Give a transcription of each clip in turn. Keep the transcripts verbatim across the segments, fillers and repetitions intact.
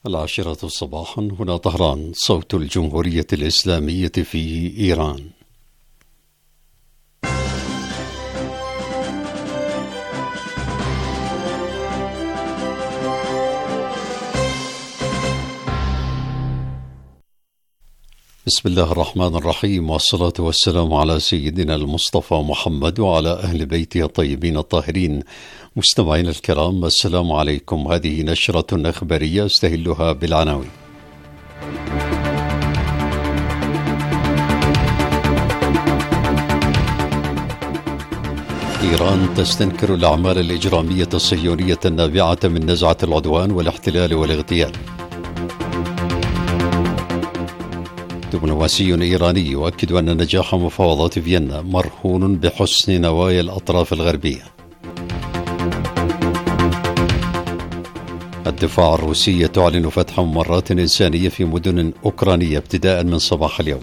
العاشرة صباحا، هنا طهران، صوت الجمهورية الإسلامية في إيران. بسم الله الرحمن الرحيم، والصلاة والسلام على سيدنا المصطفى محمد وعلى أهل بيته الطيبين الطاهرين. مستمعين الكرام، السلام عليكم. هذه نشرة إخبارية استهلها بالعناوين. إيران تستنكر الأعمال الإجرامية الصهيونية النابعة من نزعة العدوان والاحتلال والاغتيال. دبلوماسي إيراني يؤكد أن نجاح مفاوضات فيينا مرهون بحسن نوايا الأطراف الغربية. الدفاع الروسي تعلن فتح ممرات إنسانية في مدن أوكرانية ابتداء من صباح اليوم.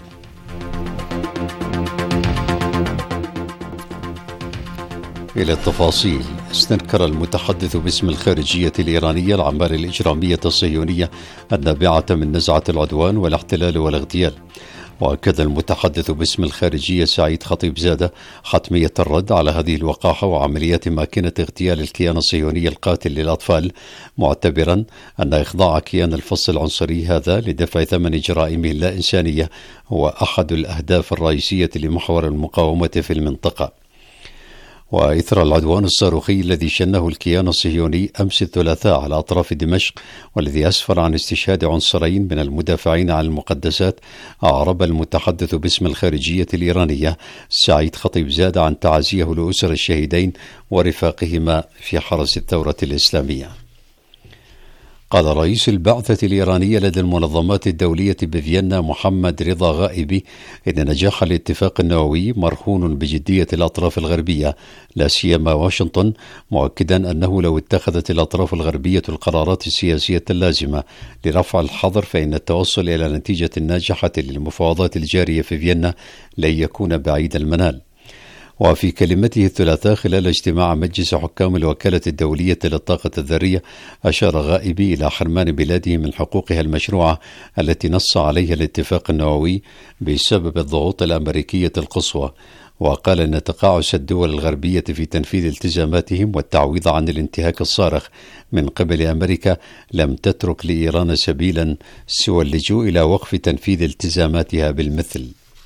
إلى التفاصيل. استنكر المتحدث باسم الخارجية الإيرانية الأعمال الإجرامية الصهيونية النابعة من نزعة العدوان والاحتلال والاغتيال. وأكد المتحدث باسم الخارجية سعيد خطيبزادة حتمية الرد على هذه الوقاحة وعمليات ماكنة اغتيال الكيان الصهيوني القاتل للأطفال، معتبرا أن إخضاع كيان الفصل العنصري هذا لدفع ثمن جرائمه اللا إنسانية هو أحد الأهداف الرئيسية لمحور المقاومة في المنطقة. وإثر العدوان الصاروخي الذي شنه الكيان الصهيوني أمس الثلاثاء على أطراف دمشق، والذي أسفر عن استشهاد عنصرين من المدافعين عن المقدسات، أعرب المتحدث باسم الخارجية الإيرانية سعيد خطيبزادة عن تعازيه لأسر الشهيدين ورفاقهما في حرس الثورة الإسلامية. قال رئيس البعثة الإيرانية لدى المنظمات الدولية بفيينا محمد رضا غائبي إن نجاح الاتفاق النووي مرهون بجدية الأطراف الغربية، لا سيما واشنطن، مؤكدا أنه لو اتخذت الأطراف الغربية القرارات السياسية اللازمة لرفع الحظر فإن التوصل إلى نتيجة ناجحة للمفاوضات الجارية في فيينا لن يكون بعيد المنال. وفي كلمته الثلاثاء خلال اجتماع مجلس حكام الوكالة الدولية للطاقة الذرية، أشار غائبي إلى حرمان بلاده من حقوقها المشروعة التي نص عليها الاتفاق النووي بسبب الضغوط الأمريكية القصوى. وقال أن تقاعس الدول الغربية في تنفيذ التزاماتهم والتعويض عن الانتهاك الصارخ من قبل أمريكا لم تترك لإيران سبيلا سوى اللجوء إلى وقف تنفيذ التزاماتها بالمثل.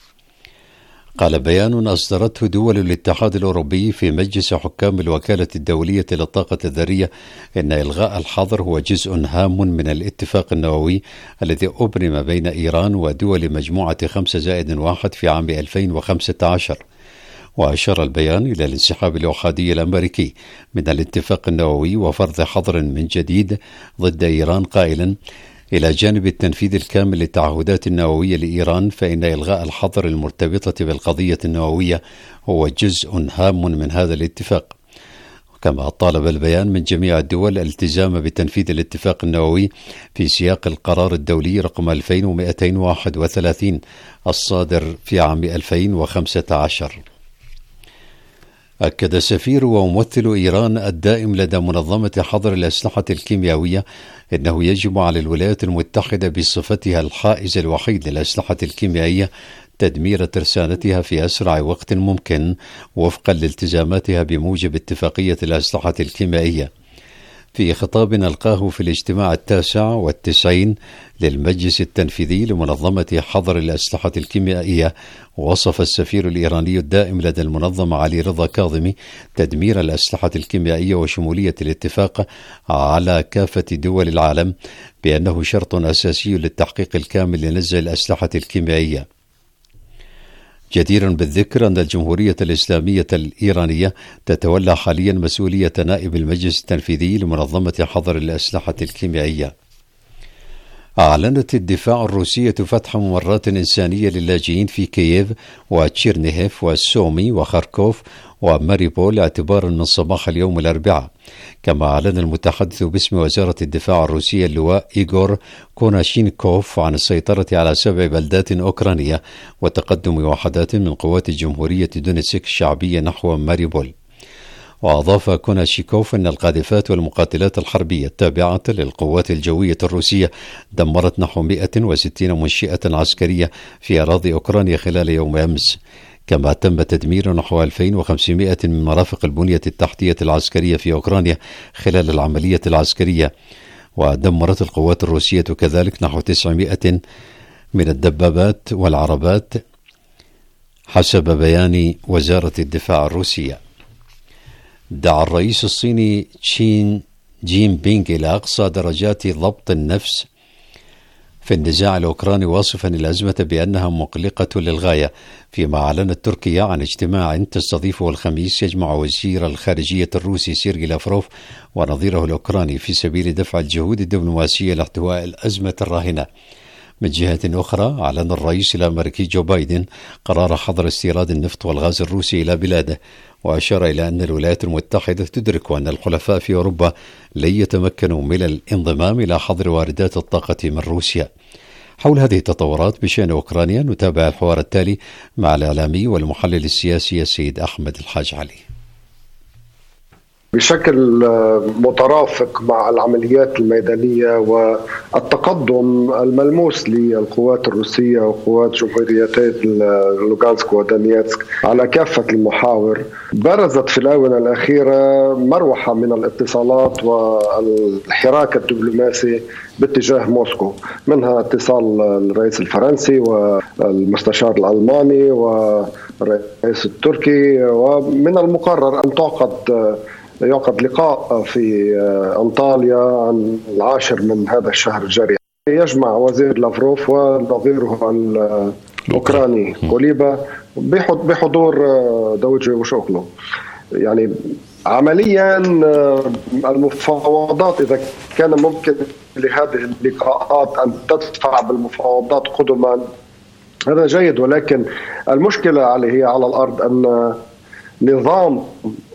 قال بيان أصدرته دول الاتحاد الأوروبي في مجلس حكام الوكالة الدولية للطاقة الذرية إن إلغاء الحظر هو جزء هام من الاتفاق النووي الذي أبرم بين إيران ودول مجموعة خمسة زائد واحد في عام ألفين وخمسة عشر. وأشار البيان إلى الانسحاب الأحادي الأمريكي من الاتفاق النووي وفرض حظر من جديد ضد إيران، قائلا: إلى جانب التنفيذ الكامل للتعهدات النووية لإيران، فإن إلغاء الحظر المرتبطة بالقضية النووية هو جزء هام من هذا الاتفاق. كما طالب البيان من جميع الدول الالتزام بتنفيذ الاتفاق النووي في سياق القرار الدولي رقم ألفين ومئتين وواحد وثلاثين الصادر في عام ألفين وخمسة عشر. أكد سفير وممثل إيران الدائم لدى منظمة حظر الأسلحة الكيميائية إنه يجب على الولايات المتحدة بصفتها الحائز الوحيد للأسلحة الكيميائية تدمير ترسانتها في أسرع وقت ممكن وفقا لالتزاماتها بموجب اتفاقية الأسلحة الكيميائية. في خطاب ألقاه في الاجتماع التاسع والتسعين للمجلس التنفيذي لمنظمة حظر الأسلحة الكيميائية، وصف السفير الإيراني الدائم لدى المنظمة علي رضا كاظمي تدمير الأسلحة الكيميائية وشمولية الاتفاق على كافة دول العالم بأنه شرط أساسي للتحقيق الكامل لنزع الأسلحة الكيميائية. جدير بالذكر أن الجمهورية الإسلامية الإيرانية تتولى حاليا مسؤولية نائب المجلس التنفيذي لمنظمة حظر الأسلحة الكيميائية. أعلنت الدفاع الروسية فتح ممرات إنسانية للاجئين في كييف وتشيرنيهيف وسومي وخاركوف وماريبول اعتبارا من صباح اليوم الأربعاء. كما أعلن المتحدث باسم وزارة الدفاع الروسية اللواء إيغور كوناشينكوف عن السيطرة على سبع بلدات أوكرانية وتقدم وحدات من قوات الجمهورية دونيتسك الشعبية نحو ماريبول. وأضاف كوناشيكوف أن القاذفات والمقاتلات الحربية التابعة للقوات الجوية الروسية دمرت نحو مئة وستين منشئة عسكرية في أراضي أوكرانيا خلال يوم أمس، كما تم تدمير نحو ألفين وخمسمائة من مرافق البنية التحتية العسكرية في أوكرانيا خلال العملية العسكرية. ودمرت القوات الروسية كذلك نحو تسعمائة من الدبابات والعربات حسب بيان وزارة الدفاع الروسية. دعا الرئيس الصيني شين جين بينغ إلى أقصى درجات ضبط النفس في النزاع الأوكراني، واصفا الأزمة بأنها مقلقة للغاية، فيما أعلنت تركيا عن اجتماع تستضيفه الخميس يجمع وزير الخارجية الروسي سيرجي لافروف ونظيره الأوكراني في سبيل دفع الجهود الدبلوماسية لاحتواء الأزمة الراهنة. من جهة أخرى، أعلن الرئيس الأمريكي جو بايدن قرار حظر استيراد النفط والغاز الروسي إلى بلاده، وأشار إلى أن الولايات المتحدة تدرك أن الحلفاء في أوروبا لن يتمكنوا من الانضمام إلى حظر واردات الطاقة من روسيا. حول هذه التطورات بشأن أوكرانيا نتابع الحوار التالي مع الإعلامي والمحلل السياسي السيد أحمد الحاج علي. بشكل مترافق مع العمليات الميدانية والتقدم الملموس للقوات الروسية وقوات جمهوريتي لوغانسك ودونيتسك على كافة المحاور، برزت في الآونة الأخيرة مروحة من الاتصالات والحراك الدبلوماسي باتجاه موسكو، منها اتصال الرئيس الفرنسي والمستشار الألماني والرئيس التركي، ومن المقرر أن تعقد يعقد لقاء في أنطاليا عن العاشر من هذا الشهر الجاري، يجمع وزير لافروف ونظيره الأوكراني كوليبا بحضور داوود وشوكلو. يعني عمليا المفاوضات، إذا كان ممكن لهذه اللقاءات أن تدفع بالمفاوضات قدما، هذا جيد، ولكن المشكلة على هي على الأرض أن نظام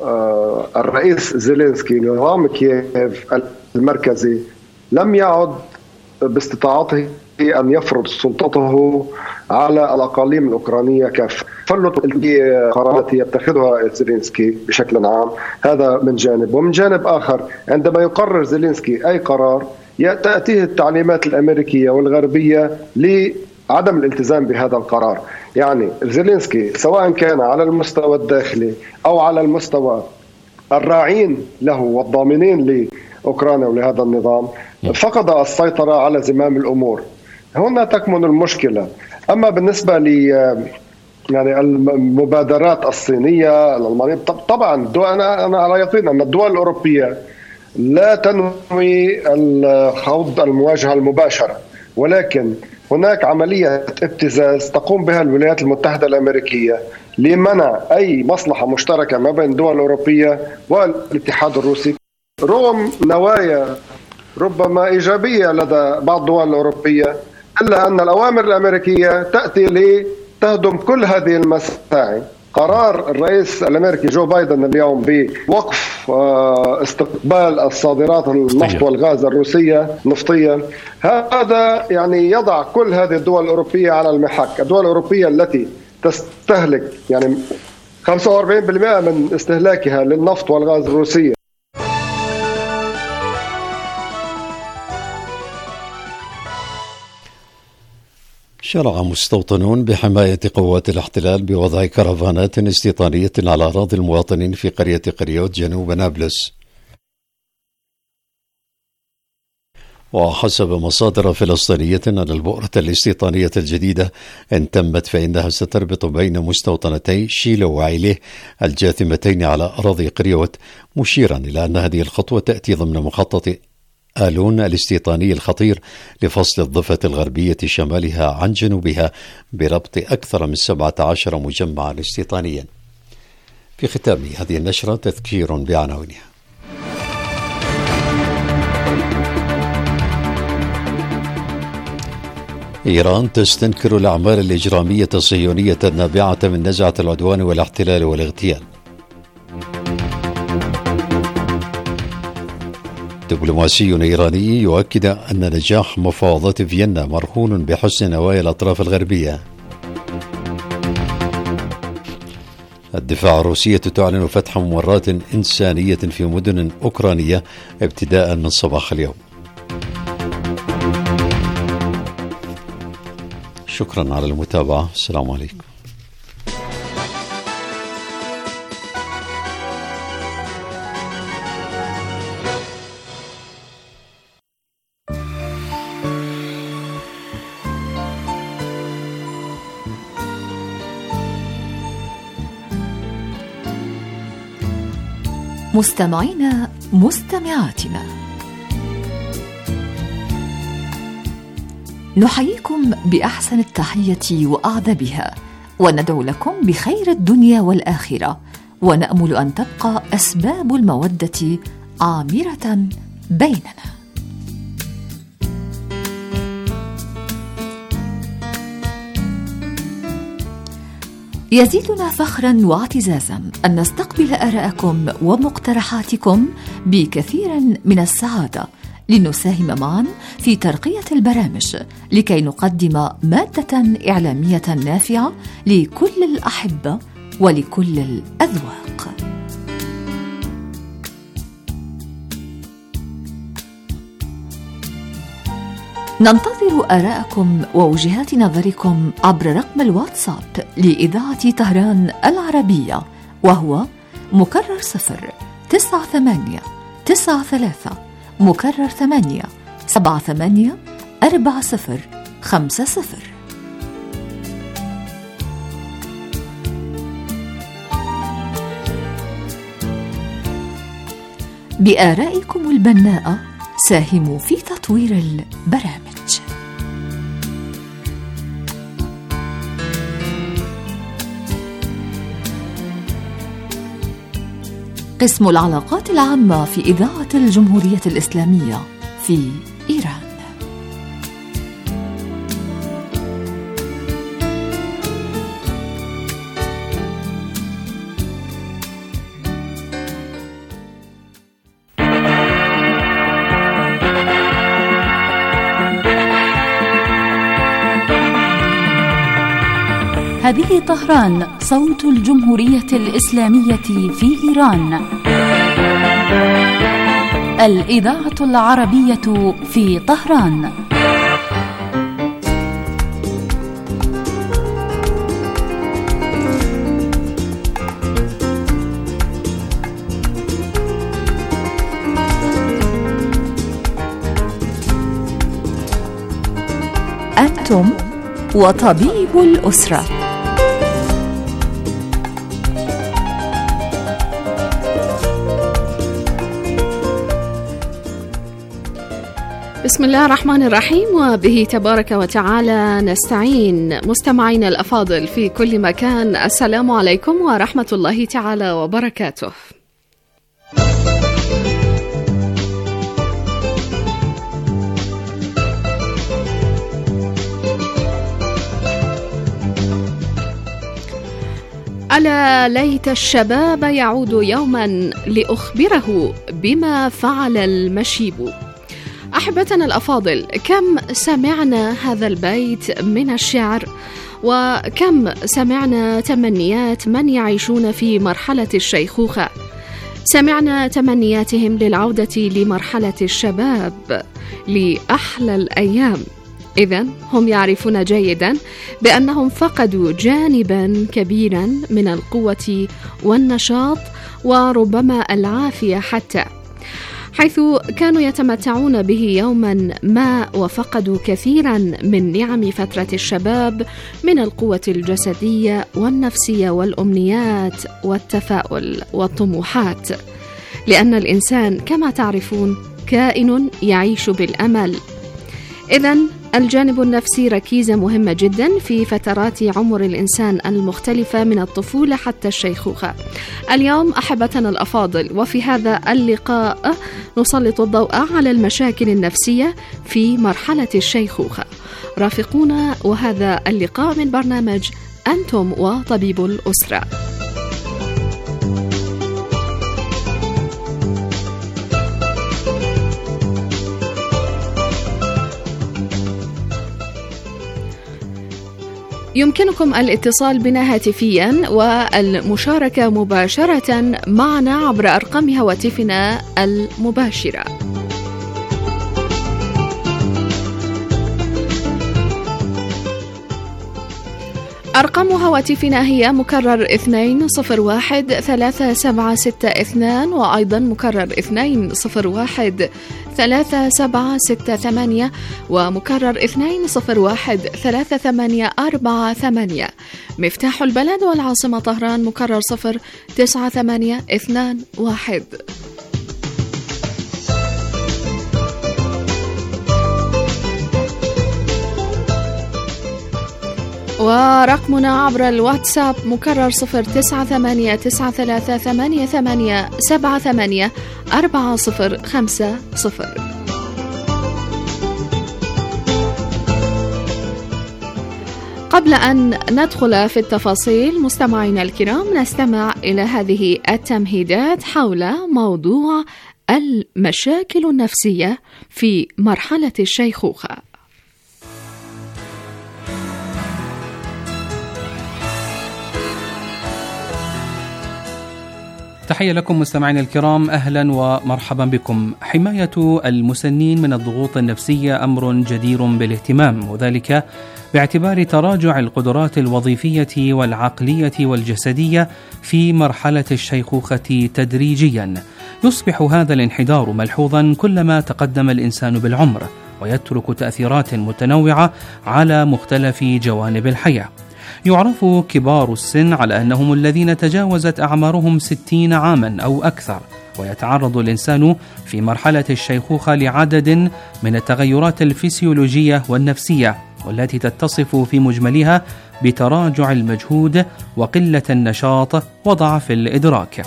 الرئيس زيلينسكي، نظام كييف المركزي، لم يعد باستطاعته أن يفرض سلطته على الأقاليم الأوكرانية كافة. فلت القرارات يتخذها زيلينسكي بشكل عام، هذا من جانب. ومن جانب آخر، عندما يقرر زيلينسكي أي قرار تأتيه التعليمات الأمريكية والغربية لعدم الالتزام بهذا القرار. يعني زيلينسكي سواء كان على المستوى الداخلي أو على المستوى الراعين له والضامنين لأوكرانيا ولهذا النظام، فقد السيطرة على زمام الأمور. هنا تكمن المشكلة. أما بالنسبة ل يعني المبادرات الصينية الألمانية، طبعا أنا أنا على يقين أن الدول الأوروبية لا تنوي الخوض المواجهة المباشرة، ولكن هناك عملية ابتزاز تقوم بها الولايات المتحدة الأمريكية لمنع أي مصلحة مشتركة ما بين الدول الأوروبية والاتحاد الروسي، رغم نوايا ربما إيجابية لدى بعض الدول الأوروبية، إلا أن الأوامر الأمريكية تأتي لتهدم كل هذه المساعي. قرار الرئيس الأمريكي جو بايدن اليوم بوقف استقبال الصادرات النفط والغاز الروسية نفطيا، هذا يعني يضع كل هذه الدول الأوروبية على المحك. الدول الأوروبية التي تستهلك يعني خمسة وأربعين بالمئة من استهلاكها للنفط والغاز الروسية. شرع مستوطنون بحماية قوات الاحتلال بوضع كرفانات استيطانية على أراضي المواطنين في قرية قريوت جنوب نابلس. وحسب مصادر فلسطينية أن البؤرة الاستيطانية الجديدة إن تمت فإنها ستربط بين مستوطنتي شيلو وعيليه الجاثمتين على أراضي قريوت، مشيرا إلى أن هذه الخطوة تأتي ضمن مخطط آلون الاستيطاني الخطير لفصل الضفة الغربية شمالها عن جنوبها بربط أكثر من سبعة عشر مجمعا استيطانيا. في ختام هذه النشرة تذكير بعناوينها. إيران تستنكر الأعمال الإجرامية الصهيونية النابعة من نزعة العدوان والاحتلال والاغتيال. دبلوماسي إيراني يؤكد أن نجاح مفاوضات فيينا مرهون بحسن نوايا الأطراف الغربية. الدفاع الروسية تعلن فتح ممرات إنسانية في مدن أوكرانية ابتداء من صباح اليوم. شكرا على المتابعة. السلام عليكم. مستمعينا مستمعاتنا، نحييكم بأحسن التحية وأعذبها، وندعو لكم بخير الدنيا والآخرة، ونأمل أن تبقى أسباب المودة عامرة بيننا. يزيدنا فخرا واعتزازا أن نستقبل آراءكم ومقترحاتكم بكثير من السعادة، لنساهم معا في ترقية البرامج لكي نقدم مادة إعلامية نافعة لكل الأحبة ولكل الأذواق. ننتظر آراءكم ووجهات نظركم عبر رقم الواتساب لإذاعة طهران العربية، وهو مكرر صفر تسعة ثمانية تسعة ثلاثة مكرر ثمانية سبعة ثمانية أربعة صفر خمسة صفر. بآرائكم البناءة ساهموا في تطوير البرامج. قسم العلاقات العامة في إذاعة الجمهورية الإسلامية في إيران. هذه طهران، صوت الجمهورية الإسلامية في إيران، الإذاعة العربية في طهران. أنتم وطبيب الأسرة. بسم الله الرحمن الرحيم، وبه تبارك وتعالى نستعين. مستمعينا الأفاضل في كل مكان، السلام عليكم ورحمة الله تعالى وبركاته. ألا ليت الشباب يعود يوما لأخبره بما فعل المشيب. أحبتنا الأفاضل، كم سمعنا هذا البيت من الشعر، وكم سمعنا تمنيات من يعيشون في مرحلة الشيخوخة. سمعنا تمنياتهم للعودة لمرحلة الشباب، لأحلى الأيام. إذن هم يعرفون جيدا بأنهم فقدوا جانبا كبيرا من القوة والنشاط، وربما العافية حتى، حيث كانوا يتمتعون به يوما ما، وفقدوا كثيرا من نعم فترة الشباب من القوة الجسدية والنفسية والأمنيات والتفاؤل والطموحات، لأن الإنسان كما تعرفون كائن يعيش بالأمل. إذن الجانب النفسي ركيزة مهمة جدا في فترات عمر الإنسان المختلفة من الطفولة حتى الشيخوخة. اليوم أحبتنا الأفاضل، وفي هذا اللقاء نسلط الضوء على المشاكل النفسية في مرحلة الشيخوخة. رافقونا، وهذا اللقاء من برنامج أنتم وطبيب الأسرة. يمكنكم الاتصال بنا هاتفيا والمشاركة مباشرة معنا عبر أرقام هواتفنا المباشرة. أرقام هواتفنا هي مكرر اثنين صفر واحد ثلاثة سبعة ستة اثنان، وأيضا مكرر اثنين صفر واحد ثلاثة سبعة ستة ثمانية، ومكرر اثنين صفر واحد ثلاثة ثمانية أربعة ثمانية. مفتاح البلد والعاصمة طهران مكرر صفر تسعة ثمانية اثنان واحد. ورقمنا عبر الواتساب مكرر صفر تسعة ثمانية تسعة ثلاثة ثمانية ثمانية سبعة ثمانية أربعة صفر خمسة صفر. قبل أن ندخل في التفاصيل مستمعينا الكرام، نستمع إلى هذه التمهيدات حول موضوع المشاكل النفسية في مرحلة الشيخوخة. تحية لكم مستمعينا الكرام، أهلا ومرحبا بكم. حماية المسنين من الضغوط النفسية أمر جدير بالاهتمام، وذلك باعتبار تراجع القدرات الوظيفية والعقلية والجسدية في مرحلة الشيخوخة تدريجيا. يصبح هذا الانحدار ملحوظا كلما تقدم الإنسان بالعمر، ويترك تأثيرات متنوعة على مختلف جوانب الحياة. يعرف كبار السن على أنهم الذين تجاوزت أعمارهم ستين عاما أو أكثر، ويتعرض الإنسان في مرحلة الشيخوخة لعدد من التغيرات الفسيولوجية والنفسية، والتي تتصف في مجملها بتراجع المجهود وقلة النشاط وضعف الإدراك.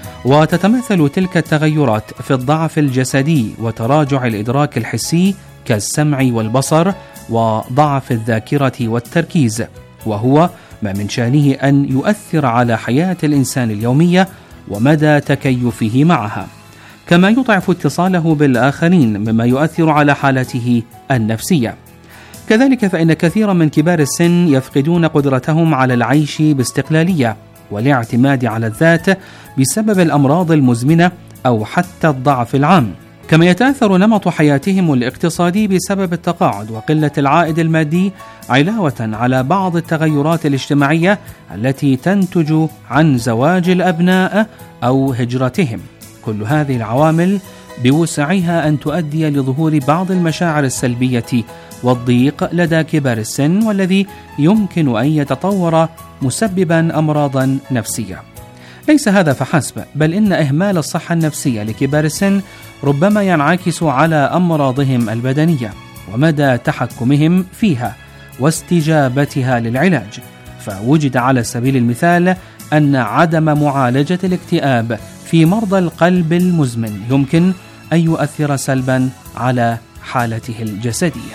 وتتمثل تلك التغيرات في الضعف الجسدي وتراجع الإدراك الحسي كالسمع والبصر وضعف الذاكرة والتركيز، وهو ما من شأنه أن يؤثر على حياة الإنسان اليومية ومدى تكيفه معها، كما يضعف اتصاله بالآخرين مما يؤثر على حالته النفسية. كذلك فإن كثيرا من كبار السن يفقدون قدرتهم على العيش باستقلالية والاعتماد على الذات بسبب الأمراض المزمنة أو حتى الضعف العام، كما يتأثر نمط حياتهم الاقتصادي بسبب التقاعد وقلة العائد المادي، علاوة على بعض التغيرات الاجتماعية التي تنتج عن زواج الأبناء أو هجرتهم. كل هذه العوامل بوسعها أن تؤدي لظهور بعض المشاعر السلبية والضيق لدى كبار السن، والذي يمكن أن يتطور مسببا أمراضا نفسية. ليس هذا فحسب، بل إن إهمال الصحة النفسية لكبار السن ربما ينعكس على أمراضهم البدنية ومدى تحكمهم فيها واستجابتها للعلاج. فوجد على سبيل المثال أن عدم معالجة الاكتئاب في مرضى القلب المزمن يمكن أن يؤثر سلبا على حالته الجسدية.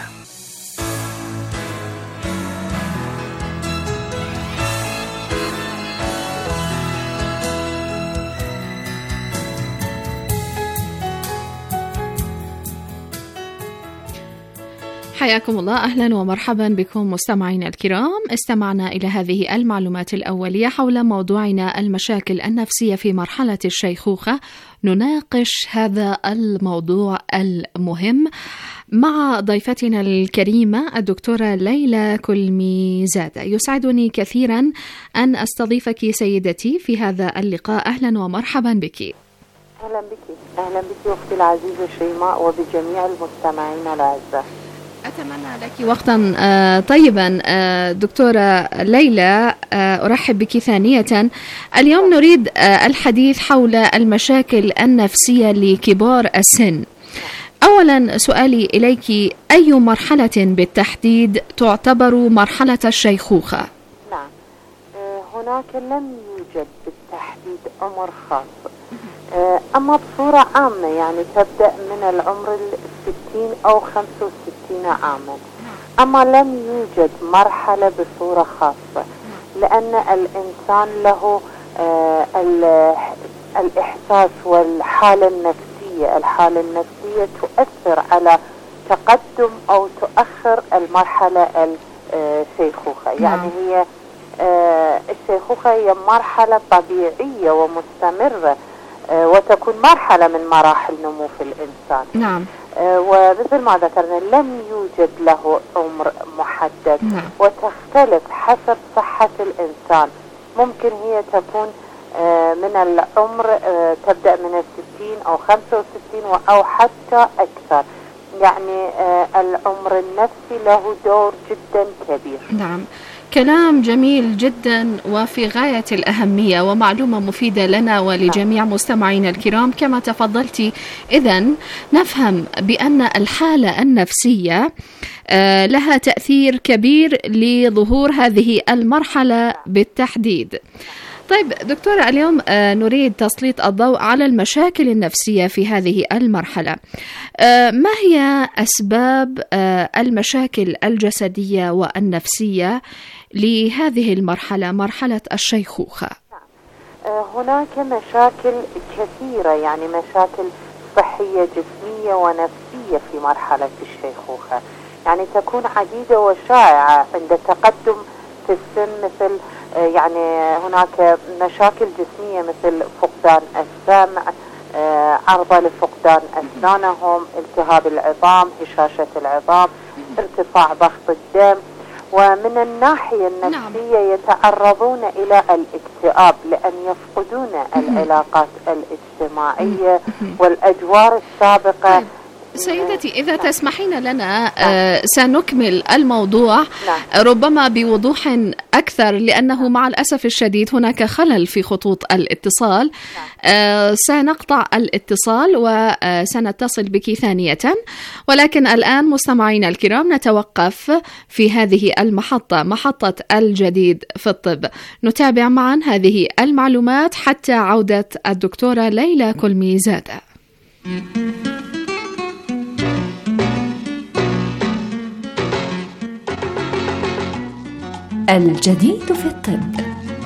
حياكم الله، أهلا ومرحبا بكم مستمعينا الكرام. استمعنا إلى هذه المعلومات الأولية حول موضوعنا المشاكل النفسية في مرحلة الشيخوخة. نناقش هذا الموضوع المهم مع ضيفتنا الكريمة الدكتورة ليلى كلميزادة. يسعدني كثيرا أن أستضيفك سيدتي في هذا اللقاء. أهلا ومرحبا بك. أهلا بك أهلا بك أختي العزيزة شيماء وبجميع المستمعين الأعزاء. أتمنى لك وقتا طيبا دكتورة ليلى. أرحب بك ثانية. اليوم نريد الحديث حول المشاكل النفسية لكبار السن. أولا سؤالي إليك، أي مرحلة بالتحديد تعتبر مرحلة الشيخوخة؟ نعم، هناك لم يوجد بالتحديد عمر خاص، أما بصورة عامة يعني تبدأ من العمر الستين أو خمسة وستين عاما، أما لم يوجد مرحلة بصورة خاصة، لأن الإنسان له الإحساس والحالة النفسية الحالة النفسية تؤثر على تقدم أو تؤخر المرحلة الشيخوخة. يعني هي الشيخوخة هي مرحلة طبيعية ومستمرة، وتكون مرحلة من مراحل نمو في الإنسان. نعم. ومثل ما ذكرنا لم يوجد له عمر محدد. نعم. وتختلف حسب صحة الإنسان. ممكن هي تكون من العمر تبدأ من الستين أو خمسة وستين أو حتى أكثر. يعني العمر النفسي له دور جدا كبير. نعم، كلام جميل جدا وفي غاية الأهمية ومعلومة مفيدة لنا ولجميع مستمعينا الكرام كما تفضلتي. إذن نفهم بأن الحالة النفسية لها تأثير كبير لظهور هذه المرحلة بالتحديد. طيب دكتورة، اليوم نريد تسليط الضوء على المشاكل النفسية في هذه المرحلة. ما هي أسباب المشاكل الجسدية والنفسية لهذه المرحلة، مرحلة الشيخوخة؟ هناك مشاكل كثيرة، يعني مشاكل صحية جسمية ونفسية في مرحلة الشيخوخة، يعني تكون عديدة وشائعة عند تقدم في السن، مثل يعني هناك مشاكل جسمية مثل فقدان السمع، عرضة لفقدان أسنانهم، التهاب العظام، هشاشة العظام، ارتفاع ضغط الدم. ومن الناحية النفسية يتعرضون إلى الاكتئاب لأن يفقدون العلاقات الاجتماعية والأجوار السابقة. سيدتي، إذا تسمحين لنا آه سنكمل الموضوع ربما بوضوح أكثر، لأنه مع الأسف الشديد هناك خلل في خطوط الاتصال. آه سنقطع الاتصال وسنتصل بك ثانية، ولكن الآن مستمعينا الكرام نتوقف في هذه المحطة، محطة الجديد في الطب، نتابع معا هذه المعلومات حتى عودة الدكتورة ليلى كلمي زادة. الجديد في الطب.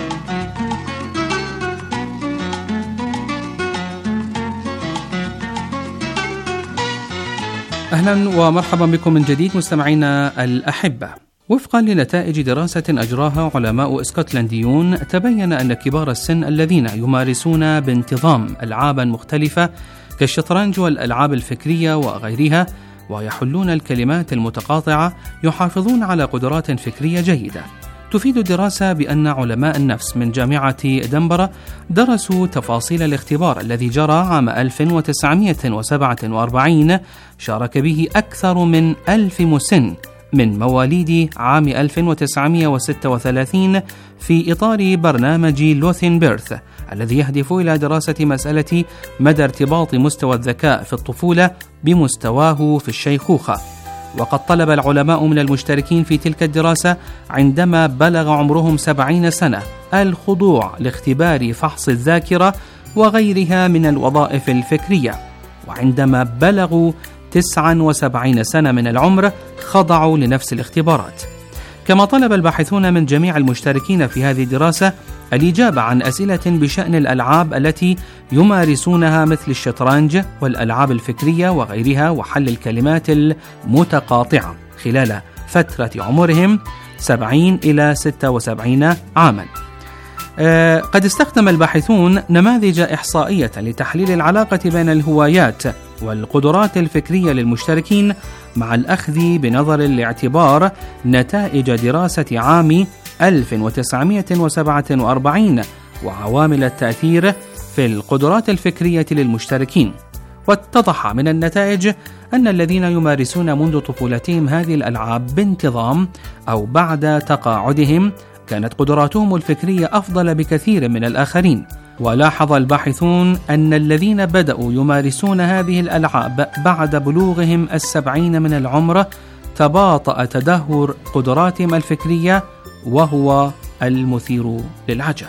أهلا ومرحبا بكم من جديد مستمعينا الأحبة. وفقا لنتائج دراسة أجراها علماء اسكتلنديون، تبين أن كبار السن الذين يمارسون بانتظام ألعابا مختلفة كالشطرنج والألعاب الفكرية وغيرها ويحلون الكلمات المتقاطعة يحافظون على قدرات فكرية جيدة. تفيد الدراسة بأن علماء النفس من جامعة دنبرة درسوا تفاصيل الاختبار الذي جرى عام ألف وتسعمائة وسبعة وأربعين شارك به أكثر من ألف مسن من مواليد عام ألف وتسعمائة وستة وثلاثين في إطار برنامج لوثين بيرث الذي يهدف إلى دراسة مسألة مدى ارتباط مستوى الذكاء في الطفولة بمستواه في الشيخوخة. وقد طلب العلماء من المشتركين في تلك الدراسة عندما بلغ عمرهم سبعين سنة الخضوع لاختبار فحص الذاكرة وغيرها من الوظائف الفكرية، وعندما بلغوا تسعة وسبعين سنة من العمر خضعوا لنفس الاختبارات. كما طلب الباحثون من جميع المشتركين في هذه الدراسة الإجابة عن أسئلة بشأن الألعاب التي يمارسونها مثل الشطرنج والألعاب الفكرية وغيرها وحل الكلمات المتقاطعة خلال فترة عمرهم سبعين إلى ستة وسبعين عاما. آه قد استخدم الباحثون نماذج إحصائية لتحليل العلاقة بين الهوايات والقدرات الفكرية للمشتركين مع الأخذ بنظر الاعتبار نتائج دراسة عام ألف وتسعمائة وسبعة وأربعين وعوامل التأثير في القدرات الفكرية للمشتركين. واتضح من النتائج أن الذين يمارسون منذ طفولتهم هذه الألعاب بانتظام أو بعد تقاعدهم كانت قدراتهم الفكرية أفضل بكثير من الآخرين. ولاحظ الباحثون أن الذين بدأوا يمارسون هذه الألعاب بعد بلوغهم السبعين من العمر تباطأ تدهور قدراتهم الفكرية، وهو المثير للعجب.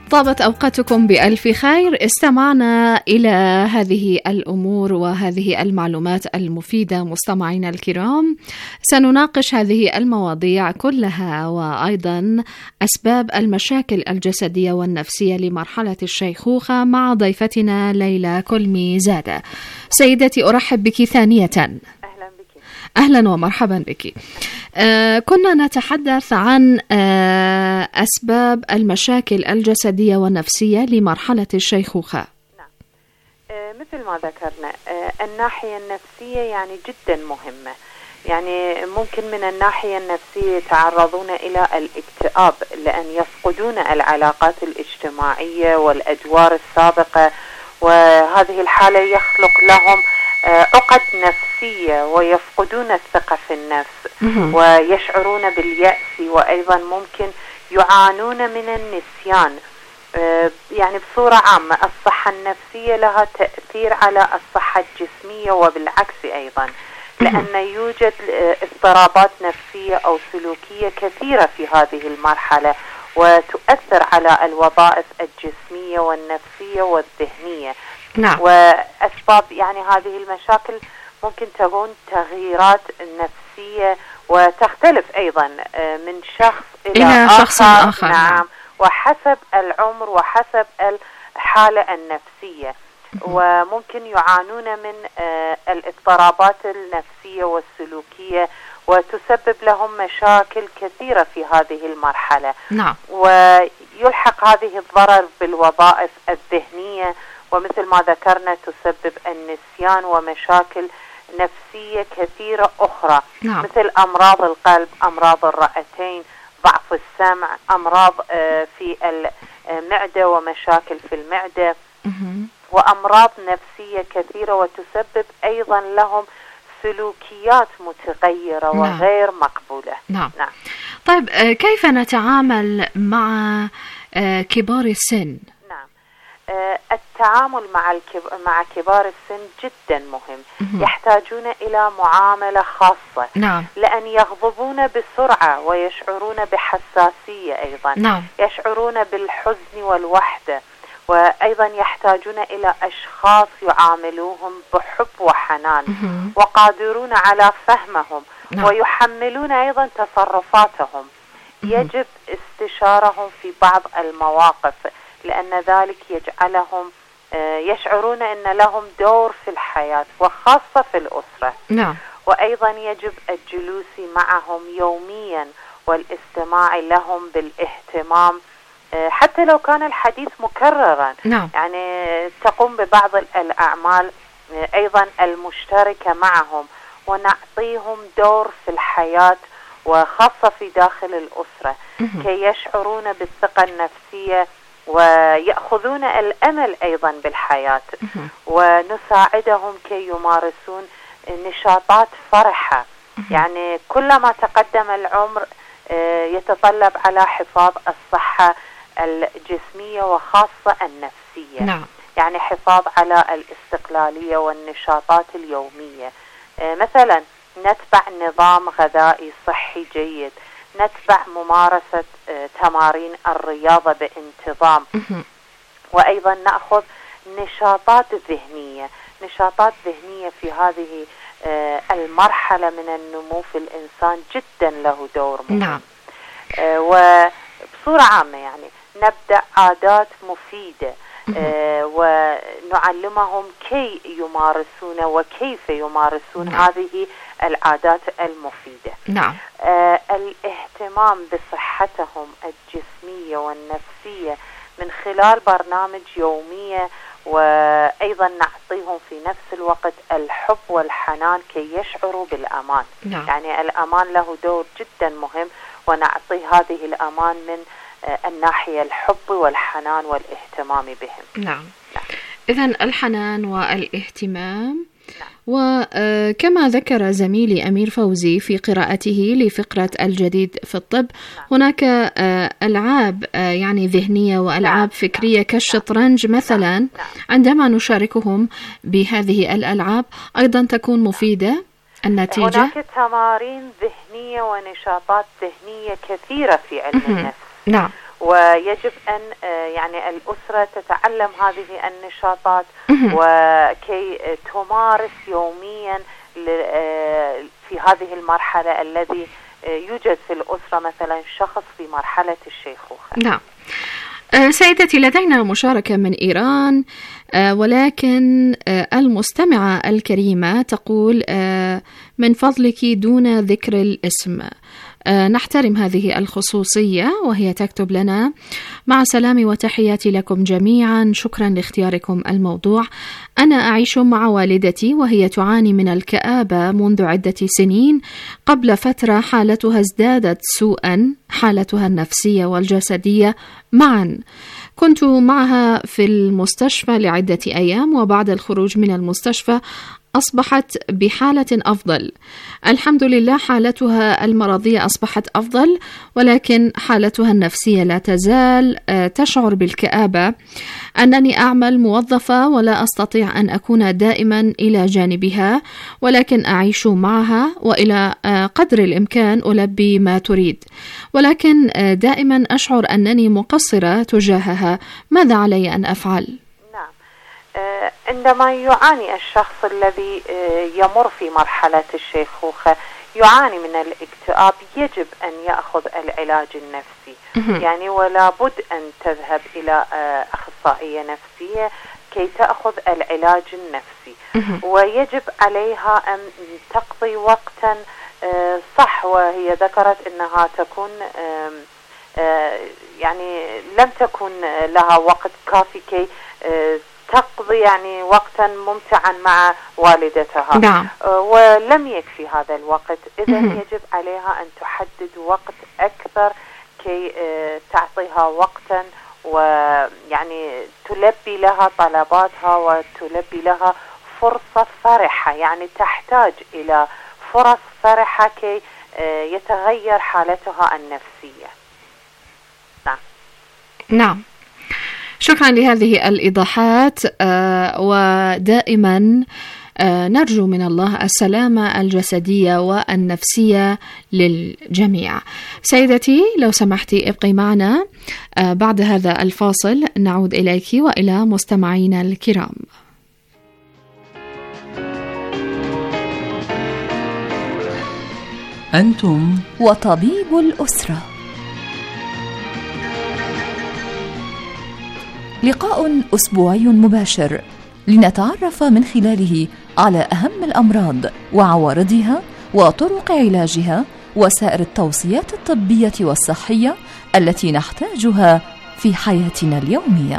طابت أوقاتكم بألف خير. استمعنا إلى هذه الأمور وهذه المعلومات المفيدة. مستمعينا الكرام، سنناقش هذه المواضيع كلها وأيضا أسباب المشاكل الجسدية والنفسية لمرحلة الشيخوخة مع ضيفتنا ليلى كلمي زادة. سيدتي، أرحب بك ثانية. أهلا ومرحبا بك. آه كنا نتحدث عن آه أسباب المشاكل الجسدية والنفسية لمرحلة الشيخوخة. نعم. آه مثل ما ذكرنا، آه الناحية النفسية يعني جدا مهمة. يعني ممكن من الناحية النفسية يتعرضون إلى الاكتئاب لأن يفقدون العلاقات الاجتماعية والأدوار السابقة، وهذه الحالة يخلق لهم عقد نفسية ويفقدون الثقة في النفس ويشعرون باليأس، وأيضا ممكن يعانون من النسيان. يعني بصورة عامة الصحة النفسية لها تأثير على الصحة الجسمية وبالعكس أيضا، لأن يوجد اضطرابات نفسية أو سلوكية كثيرة في هذه المرحلة وتؤثر على الوظائف الجسمية والنفسية والذهنية. نعم. وأسباب يعني هذه المشاكل ممكن تكون تغييرات نفسية وتختلف أيضا من شخص إلى, إلى آخر. شخص آخر. نعم. وحسب العمر وحسب الحالة النفسية، وممكن يعانون من الاضطرابات النفسية والسلوكية وتسبب لهم مشاكل كثيرة في هذه المرحلة. نعم. ويلحق هذه الضرر بالوظائف الذهنية، ومثل ما ذكرنا تسبب النسيان ومشاكل نفسية كثيرة أخرى. نعم. مثل أمراض القلب، أمراض الرئتين، ضعف السمع، أمراض في المعدة ومشاكل في المعدة، وأمراض نفسية كثيرة، وتسبب أيضا لهم سلوكيات متغيرة. نعم. وغير مقبولة. نعم. نعم. طيب، كيف نتعامل مع كبار السن؟ التعامل مع مع كبار السن جدا مهم. يحتاجون إلى معاملة خاصة. نعم. لأن يغضبون بسرعة ويشعرون بحساسية أيضا. نعم. يشعرون بالحزن والوحدة، وأيضا يحتاجون إلى أشخاص يعاملوهم بحب وحنان وقادرون على فهمهم. نعم. ويحملون أيضا تصرفاتهم. يجب استشارهم في بعض المواقف، لأن ذلك يجعلهم يشعرون أن لهم دور في الحياة وخاصة في الأسرة. نعم. وأيضا يجب الجلوس معهم يوميا والاستماع لهم بالاهتمام، حتى لو كان الحديث مكررا. نعم. يعني تقوم ببعض الأعمال أيضا المشتركة معهم، ونعطيهم دور في الحياة وخاصة في داخل الأسرة كي يشعرون بالثقة النفسية ويأخذون الأمل أيضا بالحياة. ونساعدهم كي يمارسون نشاطات فرحة. يعني كلما تقدم العمر يتطلب على حفاظ الصحة الجسمية وخاصة النفسية. نعم. يعني حفاظ على الاستقلالية والنشاطات اليومية. مثلا نتبع نظام غذائي صحي جيد، نتبع ممارسة تمارين الرياضة بانتظام، وأيضا نأخذ نشاطات ذهنية. نشاطات ذهنية في هذه المرحلة من النمو في الإنسان جدا له دور مهم. نعم. وبصورة عامة يعني نبدأ عادات مفيدة ونعلمهم كي يمارسون وكيف يمارسون. نعم. هذه العادات المفيدة. نعم. آه الاهتمام بصحتهم الجسمية والنفسية من خلال برنامج يومية، وأيضا نعطيهم في نفس الوقت الحب والحنان كي يشعروا بالأمان. نعم. يعني الأمان له دور جدا مهم، ونعطي هذه الأمان من آه الناحية الحب والحنان والاهتمام بهم. نعم. نعم. إذن الحنان والاهتمام. نعم. وكما ذكر زميلي أمير فوزي في قراءته لفقرة الجديد في الطب، نعم. هناك ألعاب يعني ذهنية وألعاب نعم. فكرية كالشطرنج مثلا. نعم. عندما نشاركهم بهذه الألعاب أيضا تكون مفيدة النتيجة. هناك تمارين ذهنية ونشاطات ذهنية كثيرة في علم النفس. نعم. ويجب أن يعني الأسرة تتعلم هذه النشاطات وكي تمارس يوميا في هذه المرحلة الذي يوجد في الأسرة مثلا شخص في مرحلة الشيخوخة. نعم. سيدتي، لدينا مشاركة من إيران، ولكن المستمعة الكريمة تقول من فضلك دون ذكر الاسم، نحترم هذه الخصوصية، وهي تكتب لنا: مع سلامي وتحياتي لكم جميعا، شكرا لاختياركم الموضوع. أنا أعيش مع والدتي وهي تعاني من الكآبة منذ عدة سنين. قبل فترة حالتها ازدادت سوءا، حالتها النفسية والجسدية معا. كنت معها في المستشفى لعدة أيام، وبعد الخروج من المستشفى أصبحت بحالة أفضل. الحمد لله، حالتها المرضية أصبحت أفضل، ولكن حالتها النفسية لا تزال تشعر بالكآبة. أنني أعمل موظفة ولا أستطيع أن أكون دائما إلى جانبها، ولكن أعيش معها وإلى قدر الإمكان ألبي ما تريد، ولكن دائما أشعر أنني مقصرة تجاهها. ماذا علي أن أفعل؟ عندما يعاني الشخص الذي يمر في مرحلة الشيخوخة يعاني من الاكتئاب، يجب أن يأخذ العلاج النفسي. يعني ولا بد أن تذهب إلى أخصائية نفسية كي تأخذ العلاج النفسي، ويجب عليها أن تقضي وقتا صح، وهي ذكرت أنها تكون يعني لم تكن لها وقت كافي كي تقضي يعني وقتا ممتعا مع والدتها. نعم. ولم يكفي هذا الوقت، إذا يجب عليها أن تحدد وقت أكثر كي تعطيها وقتا ويعني تلبي لها طلباتها وتلبي لها فرصة فرحة. يعني تحتاج إلى فرص فرحة كي يتغير حالتها النفسية. نعم. نعم، شكرا لهذه الإيضاحات، آه ودائما آه نرجو من الله السلامة الجسدية والنفسية للجميع. سيدتي لو سمحتي ابقي معنا، آه بعد هذا الفاصل نعود إليك وإلى مستمعينا الكرام. أنتم وطبيب الأسرة، لقاء أسبوعي مباشر لنتعرف من خلاله على أهم الأمراض وعوارضها وطرق علاجها وسائر التوصيات الطبية والصحية التي نحتاجها في حياتنا اليومية.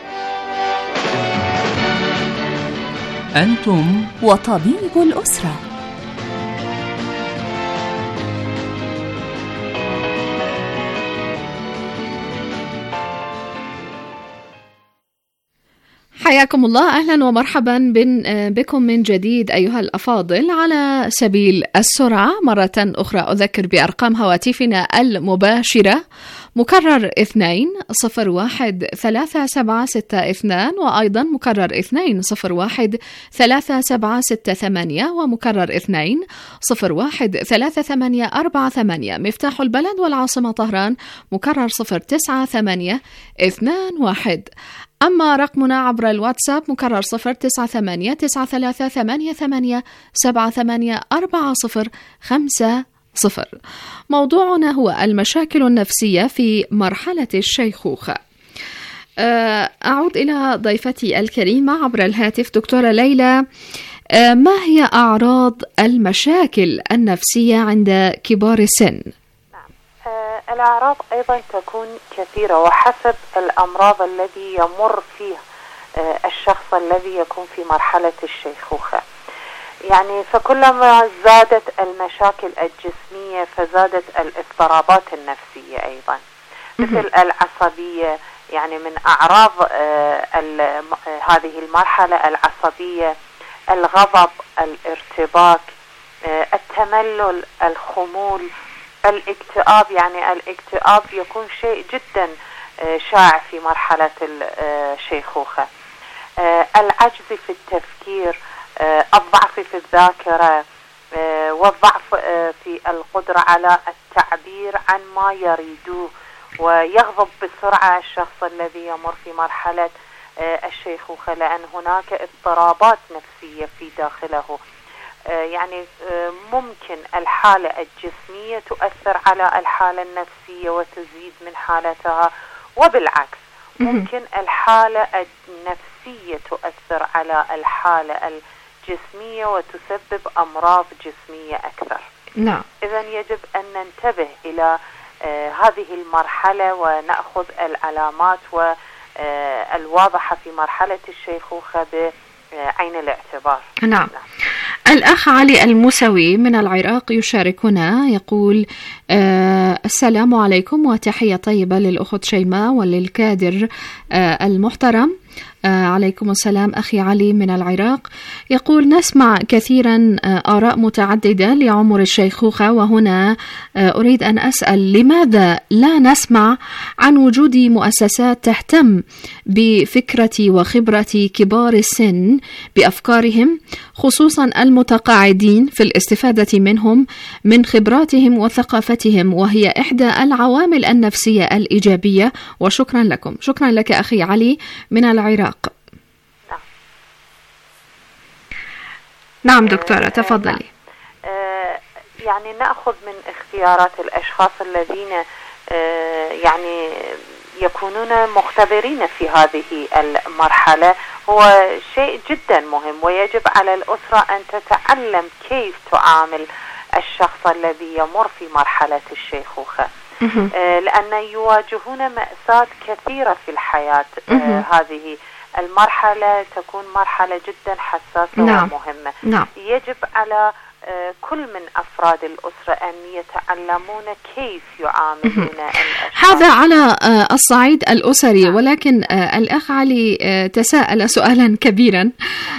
أنتم وطبيب الأسرة. حياكم الله، أهلا ومرحبا بكم من جديد أيها الأفاضل. على سبيل السرعة مرة أخرى أذكر بأرقام هواتفنا المباشرة: مكرر اثنين صفر واحد ثلاثة سبعة ستة اثنان، وأيضا مكرر اثنين صفر واحد ثلاثة سبعة ستة ثمانية، ومكرر اثنين صفر واحد ثلاثة ثمانية أربعة ثمانية. مفتاح البلد والعاصمة طهران مكرر صفر تسعة ثمانية اثنان واحد. أما رقمنا عبر الواتساب مكرر صفر تسعة ثمانية تسعة ثلاثة ثمانية ثمانية سبعة ثمانية أربعة صفر خمسة صفر. موضوعنا هو المشاكل النفسية في مرحلة الشيخوخة. أعود إلى ضيفتي الكريمة عبر الهاتف دكتورة ليلى. ما هي أعراض المشاكل النفسية عند كبار السن؟ الأعراض أيضا تكون كثيرة وحسب الأمراض الذي يمر فيه الشخص الذي يكون في مرحلة الشيخوخة. يعني فكلما زادت المشاكل الجسمية فزادت الاضطرابات النفسية أيضا، مثل العصبية. يعني من أعراض هذه المرحلة العصبية الغضب، الارتباك، التملل، الخمول، الاكتئاب. يعني الاكتئاب يكون شيء جدا شائع في مرحلة الشيخوخة. العجز في التفكير، الضعف في الذاكرة، والضعف في القدرة على التعبير عن ما يريدوه، ويغضب بسرعة الشخص الذي يمر في مرحلة الشيخوخة، لأن هناك اضطرابات نفسية في داخله. يعني ممكن الحالة الجسمية تؤثر على الحالة النفسية وتزيد من حالتها، وبالعكس ممكن الحالة النفسية تؤثر على الحالة الجسمية وتسبب أمراض جسمية أكثر. نعم. إذن يجب أن ننتبه إلى آه هذه المرحلة ونأخذ العلامات والواضحة في مرحلة الشيخوخة بعين الاعتبار. نعم. نعم. الأخ علي الموسوي من العراق يشاركنا، يقول آه السلام عليكم وتحية طيبة للأخت شيماء وللكادر آه المحترم. آه عليكم السلام أخي علي من العراق. يقول نسمع كثيرا آه آراء متعددة لعمر الشيخوخة، وهنا آه أريد أن أسأل لماذا لا نسمع عن وجود مؤسسات تهتم بفكرة وخبرة كبار السن بأفكارهم، خصوصا المتقاعدين، في الاستفادة منهم من خبراتهم وثقافتهم، وهي إحدى العوامل النفسية الإيجابية. وشكرا لكم. شكرا لك أخي علي من العراق. نعم, نعم دكتورة تفضلي. آه يعني نأخذ من اختيارات الأشخاص الذين آه يعني يكونون مختبرين في هذه المرحلة هو شيء جدا مهم، ويجب على الأسرة أن تتعلم كيف تعامل الشخص الذي يمر في مرحلة الشيخوخة، آه لأن يواجهون مأساة كثيرة في الحياة. آه هذه المرحلة تكون مرحلة جدا حساسة نعم. ومهمة. نعم. يجب على كل من أفراد الأسرة أن يتعلمون كيف يعاملون الأشخاص. هذا على الصعيد الأسري، ولكن الأخ علي تساءل سؤالا كبيرا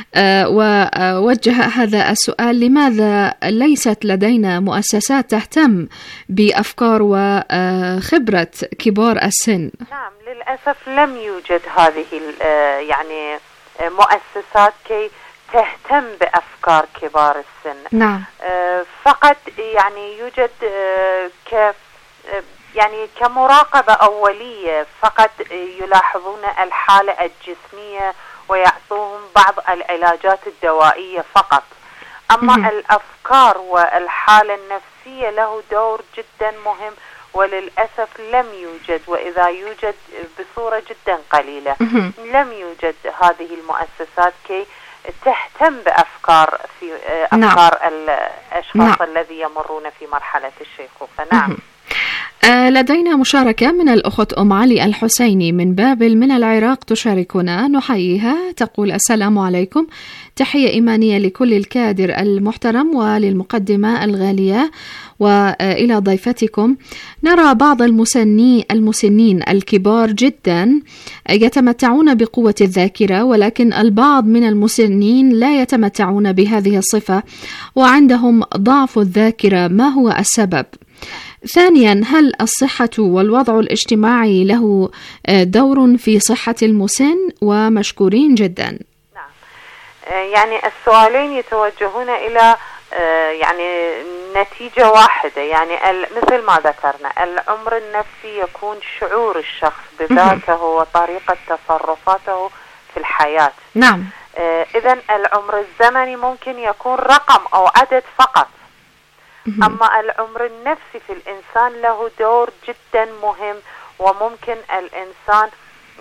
ووجه هذا السؤال: لماذا ليست لدينا مؤسسات تهتم بأفكار وخبرة كبار السن؟ نعم، للأسف لم يوجد هذه يعني مؤسسات كي تهتم بأفكار كبار السن. نعم. آه فقط يعني يوجد آه ك آه يعني كمراقبة أولية، فقط يلاحظون الحالة الجسمية ويعطوهم بعض العلاجات الدوائية فقط. أما م- الأفكار والحالة النفسية له دور جدا مهم، وللأسف لم يوجد، وإذا يوجد بصورة جدا قليلة. م- لم يوجد هذه المؤسسات كي تهتم بأفكار في أفكار نعم. الأشخاص نعم. الذي يمرون في مرحلة الشيخوخة. نعم. آه لدينا مشاركة من الأخت أم علي الحسيني من بابل من العراق تشاركنا، نحييها. تقول: السلام عليكم، تحية إيمانية لكل الكادر المحترم وللمقدمة الغالية وإلى ضيفتكم. نرى بعض المسنين المسنين الكبار جدا يتمتعون بقوة الذاكرة، ولكن البعض من المسنين لا يتمتعون بهذه الصفة وعندهم ضعف الذاكرة. ما هو السبب؟ ثانيا، هل الصحة والوضع الاجتماعي له دور في صحة المسن؟ ومشكورين جدا. نعم، يعني السؤالين يتوجهون إلى يعني نتيجة واحدة، يعني مثل ما ذكرنا العمر النفسي يكون شعور الشخص بذاته وطريقة تصرفاته في الحياة. نعم. إذن العمر الزمني ممكن يكون رقم أو عدد فقط، أما العمر النفسي في الإنسان له دور جدا مهم، وممكن الإنسان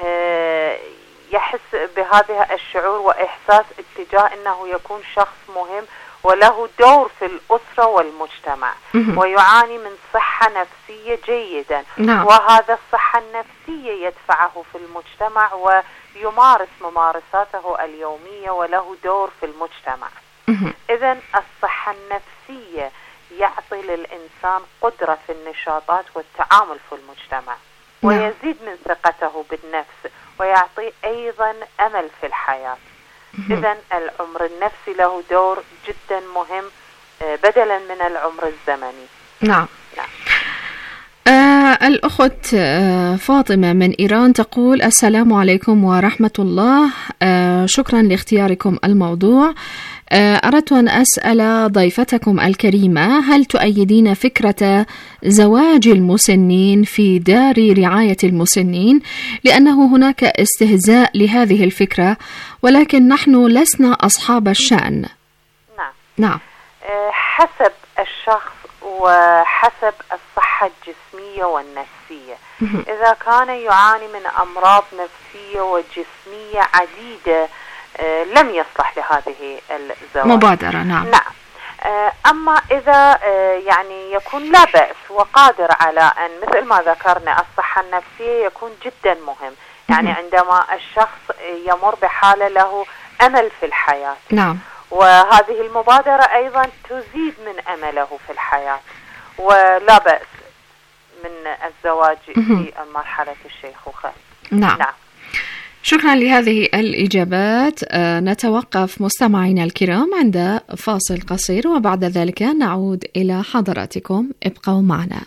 يحس بهذا الشعور وإحساس اتجاه أنه يكون شخص مهم وله دور في الأسرة والمجتمع، ويعاني من صحة نفسية جيدا. نعم. وهذا الصحة النفسية يدفعه في المجتمع ويمارس ممارساته اليومية وله دور في المجتمع. إذن الصحة النفسية يعطي للإنسان قدرة في النشاطات والتعامل في المجتمع، ويزيد من ثقته بالنفس، ويعطي أيضا أمل في الحياة. إذن العمر النفسي له دور جدا مهم بدلا من العمر الزمني. نعم. نعم. آه الأخت فاطمة من إيران تقول: السلام عليكم ورحمة الله، شكرا لاختياركم الموضوع. أردت أن أسأل ضيفتكم الكريمة: هل تؤيدين فكرة زواج المسنين في دار رعاية المسنين؟ لأنه هناك استهزاء لهذه الفكرة، ولكن نحن لسنا أصحاب الشأن. نعم نعم حسب الشخص وحسب الصحة الجسمية والنفسية. إذا كان يعاني من أمراض نفسية وجسمية عديدة لم يصلح لهذه الزواج مبادرة. نعم نعم أما إذا يعني يكون لا بأس وقادر على أن، مثل ما ذكرنا، الصحة النفسية يكون جدا مهم. يعني عندما الشخص يمر بحالة له أمل في الحياة، نعم، وهذه المبادرة أيضا تزيد من أمله في الحياة، ولا بأس من الزواج في مرحلة الشيخوخة. نعم. نعم شكرا لهذه الإجابات. آه نتوقف مستمعينا الكرام عند فاصل قصير، وبعد ذلك نعود إلى حضراتكم. ابقوا معنا.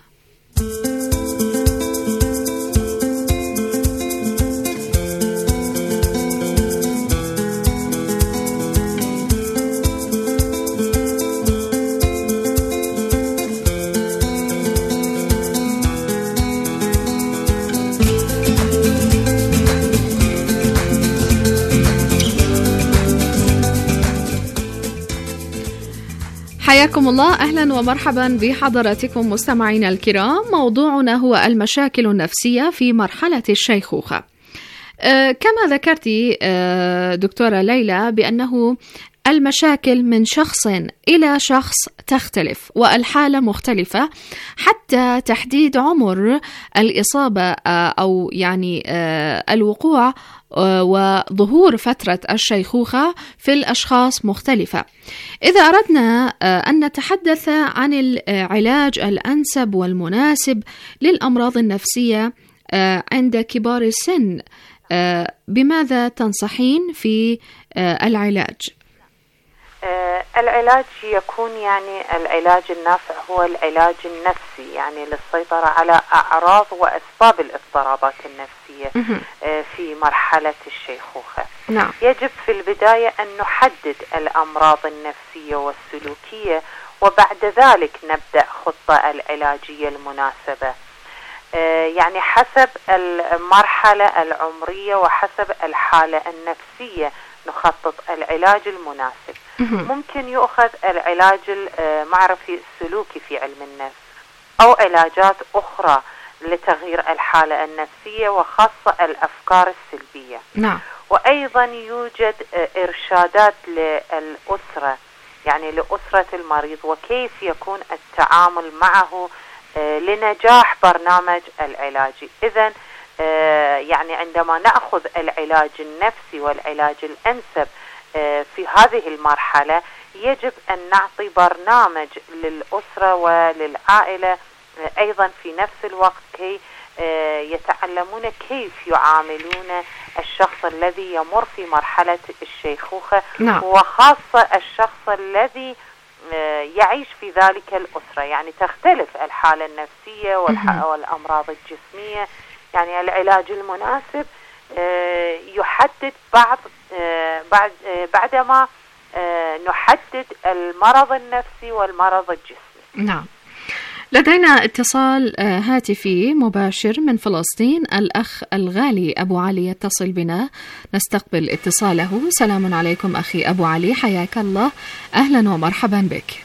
حياكم الله، أهلا ومرحبا بحضراتكم مستمعينا الكرام. موضوعنا هو المشاكل النفسية في مرحلة الشيخوخة. أه كما ذكرتي أه دكتورة ليلى بأنه المشاكل من شخص إلى شخص تختلف، والحالة مختلفة، حتى تحديد عمر الإصابة أو يعني الوقوع وظهور فترة الشيخوخة في الأشخاص مختلفة. إذا أردنا أن نتحدث عن العلاج الأنسب والمناسب للأمراض النفسية عند كبار السن، بماذا تنصحين في العلاج؟ آه العلاج يكون يعني العلاج النافع هو العلاج النفسي، يعني للسيطرة على أعراض وأسباب الاضطرابات النفسية آه في مرحلة الشيخوخة. نعم. يجب في البداية أن نحدد الأمراض النفسية والسلوكية، وبعد ذلك نبدأ خطة العلاجية المناسبة، آه يعني حسب المرحلة العمرية وحسب الحالة النفسية نخطط العلاج المناسب. ممكن يؤخذ العلاج المعرفي السلوكي في علم النفس، أو علاجات أخرى لتغيير الحالة النفسية وخاصة الأفكار السلبية. نعم. وأيضا يوجد إرشادات للأسرة، يعني لأسرة المريض، وكيف يكون التعامل معه لنجاح برنامج العلاجي. إذن يعني عندما نأخذ العلاج النفسي والعلاج الأنسب في هذه المرحلة، يجب أن نعطي برنامج للأسرة وللعائلة أيضا في نفس الوقت، كي يتعلمون كيف يعاملون الشخص الذي يمر في مرحلة الشيخوخة. نعم. وخاصة الشخص الذي يعيش في ذلك الأسرة، يعني تختلف الحالة النفسية والأمراض الجسمية. يعني العلاج المناسب يحدد بعض بعد بعدما نحدد المرض النفسي والمرض الجسمي. نعم. لدينا اتصال هاتفي مباشر من فلسطين. الأخ الغالي أبو علي يتصل بنا، نستقبل اتصاله. سلام عليكم أخي أبو علي، حياك الله، أهلا ومرحبا بك.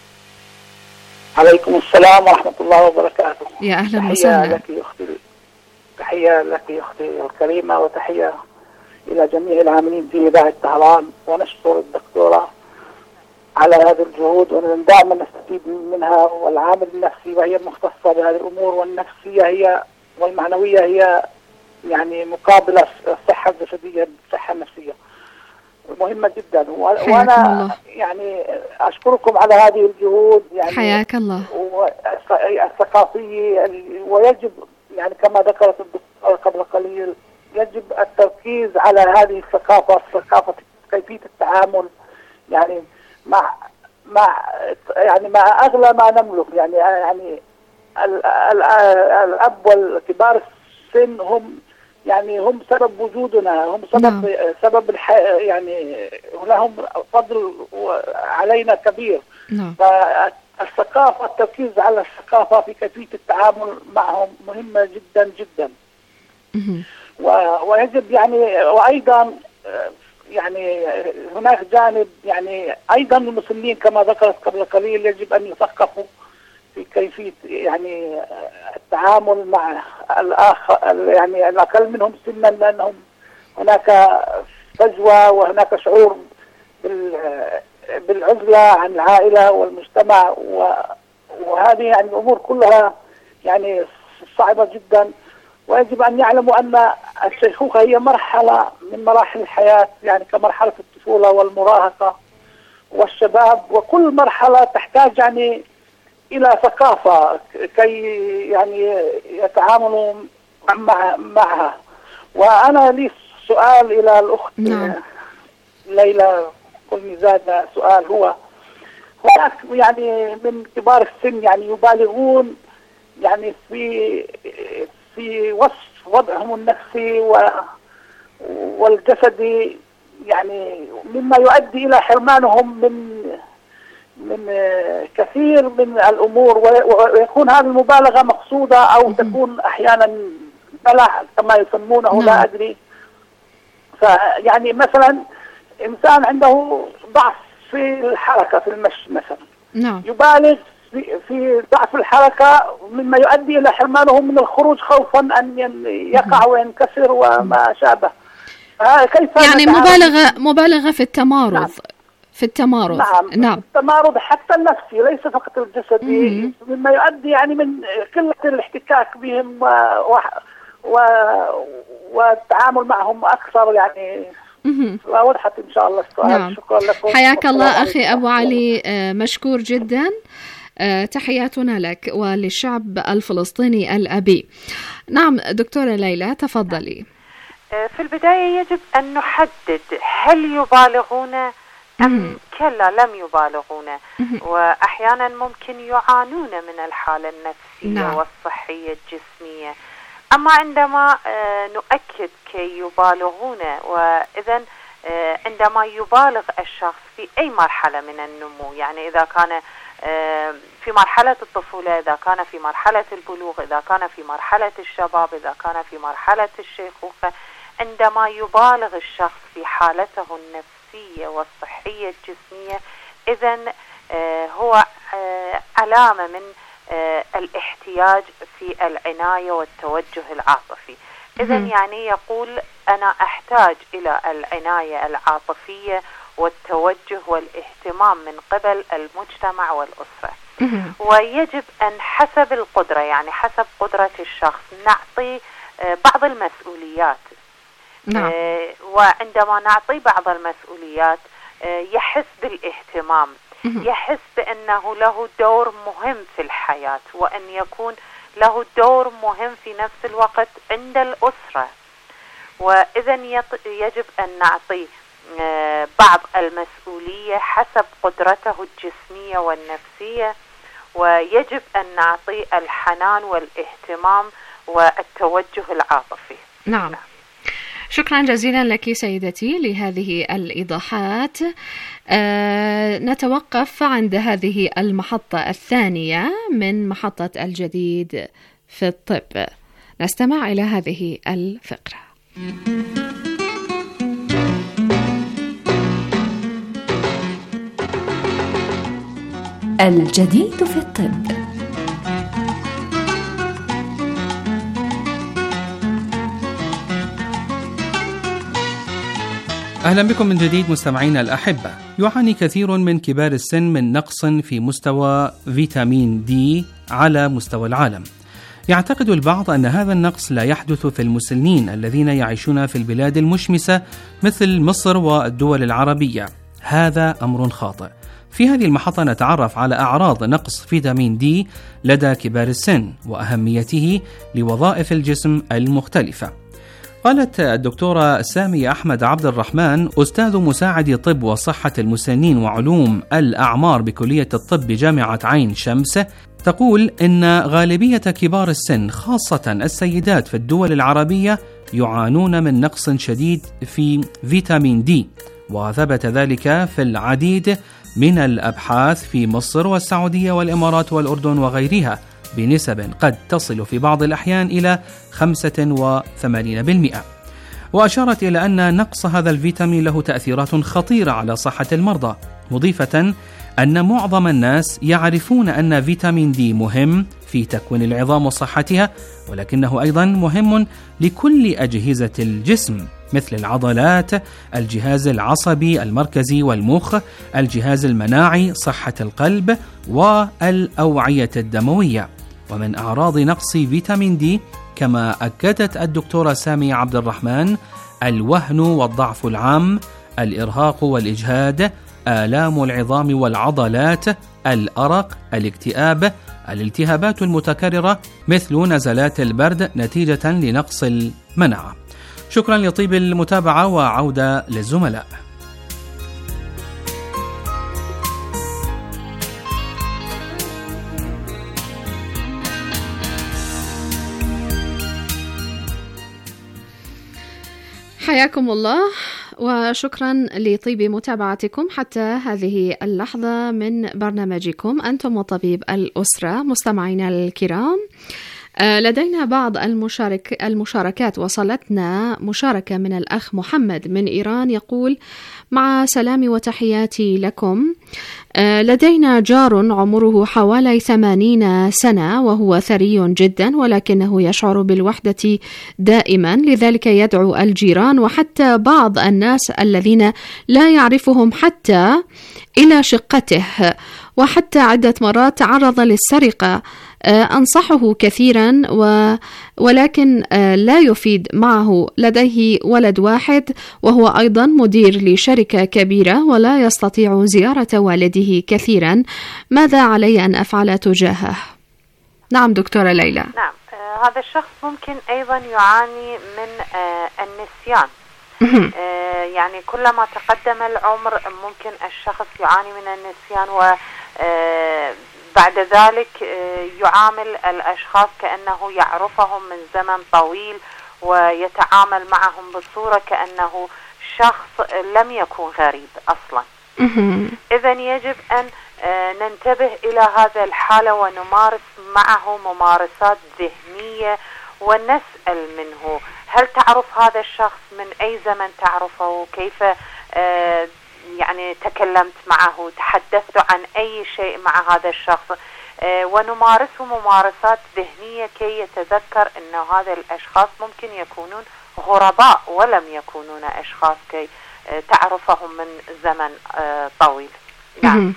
عليكم السلام ورحمة الله وبركاته. يا أهلا وسهلا. تحية لك أختي، تحية لك أختي الكريمة، وتحية إلى جميع العاملين في إذاعة طهران، ونشكر الدكتورة على هذه الجهود، ودائما نستفيد منها. والعامل النفسي وهي المختصة بهذه الأمور، والنفسية هي والمعنوية هي يعني مقابلة الصحة الجسدية بالصحة النفسية، مهمة جدا. وأنا يعني أشكركم على هذه الجهود، يعني حياك الله، الثقافية. ويجب يعني كما ذكرت الدكتورة قبل قليل، يجب التركيز على هذه الثقافة، ثقافة كيفية التعامل يعني مع مع يعني مع أغلى ما نملك، يعني يعني الأب والكبار السن هم يعني هم سبب وجودنا، هم سبب نعم. سبب الح... يعني لهم فضل علينا كبير. نعم. فالثقافة، التركيز على الثقافة في كيفية التعامل معهم مهمة جدا جدا. و... ويجب يعني وأيضا يعني هناك جانب يعني أيضا المسنين كما ذكرت قبل قليل يجب أن يثقفوا في كيفية يعني التعامل مع الآخر يعني الأقل منهم سنا، لأنهم هناك فجوة وهناك شعور بالعزلة عن العائلة والمجتمع، وهذه يعني الأمور كلها يعني صعبة جدا. ويجب أن يعلموا أن الشيخوخة هي مرحلة من مراحل الحياة، يعني كمرحلة الطفولة والمراهقة والشباب، وكل مرحلة تحتاج يعني إلى ثقافة كي يعني يتعاملوا مع معها. وأنا لي سؤال إلى الأخت نعم. ليلى كل زاد سؤال، هو هناك يعني من كبار السن يعني يبالغون يعني في في وصف وضعهم النفسي والجسدي، يعني مما يؤدي إلى حرمانهم من من كثير من الأمور، ويكون هذه المبالغة مقصودة أو تكون أحيانا بلع كما يسمونه نعم. لا أدري. فيعني مثلا إنسان عنده ضعف في الحركة في المشي مثلا نعم. يبالغ في, في ضعف الحركة مما يؤدي إلى حرمانه من الخروج خوفا أن يقع وينكسر وما شابه. كيف يعني مبالغة مبالغة في التمارض نعم. في التمارض نعم. نعم التمارض حتى النفسي ليس فقط الجسدي، مما يؤدي يعني من قلة الاحتكاك بهم و... و... والتعامل معهم أكثر يعني. وضحت إن شاء الله السؤال. نعم. شكرا لكم. حياك الله أخي أبو علي، مشكور جدا، تحياتنا لك وللشعب الفلسطيني الأبي. نعم دكتورة ليلى تفضلي. في البداية يجب أن نحدد هل يبالغون أم كلا لم يبالغون، وأحيانا ممكن يعانون من الحالة النفسية نعم. والصحية الجسمية. أما عندما نؤكد كي يبالغون، وإذا عندما يبالغ الشخص في أي مرحلة من النمو، يعني إذا كان في مرحلة الطفولة، إذا كان في مرحلة البلوغ، إذا كان في مرحلة الشباب، إذا كان في مرحلة الشيخوخة، عندما يبالغ الشخص في حالته النفسية والصحية الجسمية، إذن هو علامة من الاحتياج في العناية والتوجه العاطفي. إذن يعني يقول أنا أحتاج إلى العناية العاطفية والتوجه والاهتمام من قبل المجتمع والأسرة. ويجب أن حسب القدرة، يعني حسب قدرة الشخص، نعطي بعض المسؤوليات. نعم. وعندما نعطي بعض المسؤوليات يحس بالاهتمام، يحس بأنه له دور مهم في الحياة، وأن يكون له دور مهم في نفس الوقت عند الأسرة. وإذن يجب أن نعطي بعض المسؤولية حسب قدرته الجسمية والنفسية، ويجب أن نعطي الحنان والاهتمام والتوجه العاطفي. نعم, نعم. شكرا جزيلا لك سيدتي لهذه الإيضاحات. آه نتوقف عند هذه المحطة الثانية من محطة الجديد في الطب. نستمع إلى هذه الفقرة. الجديد في الطب. أهلا بكم من جديد مستمعينا الأحبة. يعاني كثير من كبار السن من نقص في مستوى فيتامين دي على مستوى العالم. يعتقد البعض أن هذا النقص لا يحدث في المسنين الذين يعيشون في البلاد المشمسة مثل مصر والدول العربية. هذا أمر خاطئ. في هذه المحطة نتعرف على أعراض نقص فيتامين دي لدى كبار السن وأهميته لوظائف الجسم المختلفة. قالت الدكتورة سامية أحمد عبد الرحمن أستاذ مساعد طب وصحة المسنين وعلوم الأعمار بكلية الطب بجامعة عين شمس، تقول إن غالبية كبار السن خاصة السيدات في الدول العربية يعانون من نقص شديد في فيتامين دي، وثبت ذلك في العديد من الأبحاث في مصر والسعودية والإمارات والأردن وغيرها بنسب قد تصل في بعض الأحيان إلى خمسة وثمانين بالمئة. وأشارت إلى أن نقص هذا الفيتامين له تأثيرات خطيرة على صحة المرضى، مضيفة أن معظم الناس يعرفون أن فيتامين دي مهم في تكوين العظام وصحتها، ولكنه أيضا مهم لكل أجهزة الجسم مثل العضلات، الجهاز العصبي المركزي والمخ، الجهاز المناعي، صحة القلب والأوعية الدموية. ومن أعراض نقص فيتامين دي كما أكدت الدكتورة سامية عبد الرحمن الوهن والضعف العام، الإرهاق والإجهاد، آلام العظام والعضلات، الأرق، الاكتئاب، الالتهابات المتكررة مثل نزلات البرد نتيجة لنقص المناعة. شكرا لطيب المتابعة وعودة للزملاء. حياكم الله وشكرا لطيب متابعتكم حتى هذه اللحظة من برنامجكم أنتم وطبيب الأسرة. مستمعينا الكرام، لدينا بعض المشارك المشاركات. وصلتنا مشاركة من الأخ محمد من إيران يقول: مع سلامي وتحياتي لكم، لدينا جار عمره حوالي ثمانين سنة وهو ثري جدا، ولكنه يشعر بالوحدة دائما، لذلك يدعو الجيران وحتى بعض الناس الذين لا يعرفهم حتى إلى شقته، وحتى عدة مرات تعرض للسرقة. أنصحه كثيرا و... ولكن لا يفيد معه. لديه ولد واحد وهو أيضا مدير لشركة كبيرة ولا يستطيع زيارة والده كثيرا. ماذا علي أن أفعل تجاهه؟ نعم دكتورة ليلى. نعم، آه هذا الشخص ممكن أيضا يعاني من آه النسيان. آه يعني كلما تقدم العمر ممكن الشخص يعاني من النسيان، و آه بعد ذلك يعامل الأشخاص كأنه يعرفهم من زمن طويل ويتعامل معهم بصورة كأنه شخص لم يكن غريب أصلا. إذن يجب أن ننتبه إلى هذا الحالة ونمارس معه ممارسات ذهنية ونسأل منه: هل تعرف هذا الشخص؟ من أي زمن تعرفه؟ كيف يعني تكلمت معه؟ تحدثت عن أي شيء مع هذا الشخص؟ آه ونمارسه ممارسات ذهنية كي يتذكر أن هذا الأشخاص ممكن يكونون غرباء ولم يكونون أشخاص كي آه تعرفهم من زمن آه طويل. نعم.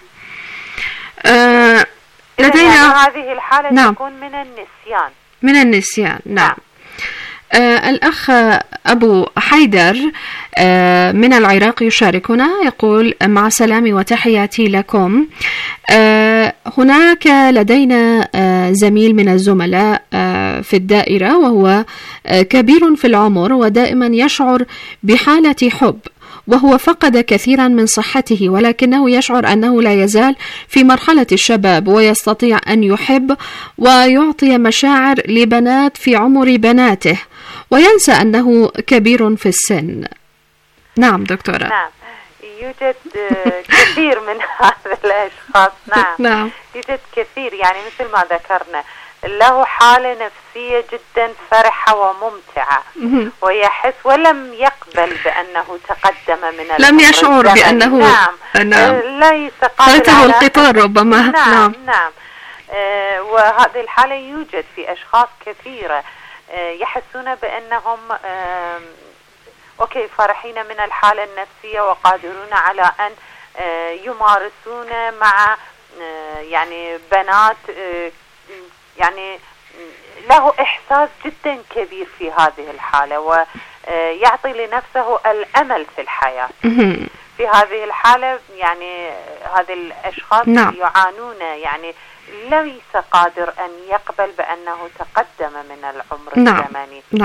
آه لدينا هذه الحالة نعم. تكون من النسيان. من النسيان نعم, نعم. آه الأخ أبو حيدر آه من العراق يشاركنا يقول: مع سلامي وتحياتي لكم. آه هناك لدينا آه زميل من الزملاء آه في الدائرة، وهو آه كبير في العمر ودائما يشعر بحالة حب، وهو فقد كثيرا من صحته، ولكنه يشعر أنه لا يزال في مرحلة الشباب ويستطيع أن يحب ويعطي مشاعر لبنات في عمر بناته، وينسى أنه كبير في السن. نعم دكتورة. نعم، يوجد كثير من هذا الأشخاص. نعم. نعم يوجد كثير، يعني مثل ما ذكرنا له حالة نفسية جدا فرحة وممتعة، ويحس ولم يقبل بأنه تقدم من لم يشعر الزمن. بأنه نعم, نعم. ليس فاته القطار ربما. نعم نعم, نعم. آه وهذه الحالة يوجد في أشخاص كثيرة آه يحسون بأنهم آه أوكي فرحين من الحالة النفسية وقادرون على أن آه يمارسون مع آه يعني بنات آه يعني له إحساس جدا كبير في هذه الحالة، ويعطي لنفسه الأمل في الحياة. في هذه الحالة يعني هذه الأشخاص نعم. يعانون، يعني ليس قادر أن يقبل بأنه تقدم من العمر نعم. الزمني. نعم.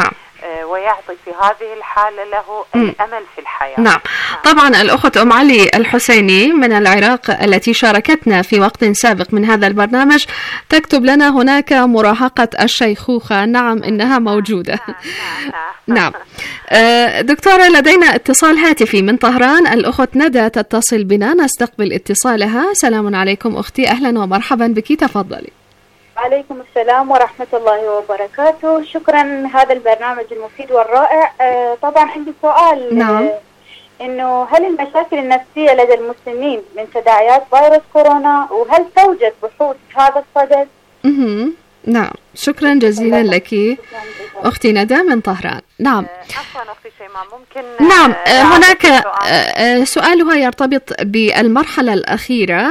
ويعطي في هذه الحالة له الأمل في الحياة. نعم. نعم. طبعا الأخت أم علي الحسيني من العراق التي شاركتنا في وقت سابق من هذا البرنامج تكتب لنا هناك مراهقة الشيخوخة. نعم إنها موجودة. نعم. نعم. دكتورة لدينا اتصال هاتفي من طهران، الأخت ندى تتصل بنا، نستقبل اتصالها. سلام عليكم أختي، أهلا ومرحبا بك، تفضلي. عليكم السلام ورحمة الله وبركاته. شكرا هذا البرنامج المفيد والرائع. آه طبعا عندي سؤال. نعم. آه إنه هل المشاكل النفسية لدى المسلمين من تداعيات فيروس كورونا، وهل توجد بحوث هذا الصدد؟ نعم، شكرا جزيلا لك أختي ندى من طهران. نعم. عفوا أختي شيماء، ممكن نعم هناك سؤال. سؤالها يرتبط بالمرحلة الأخيرة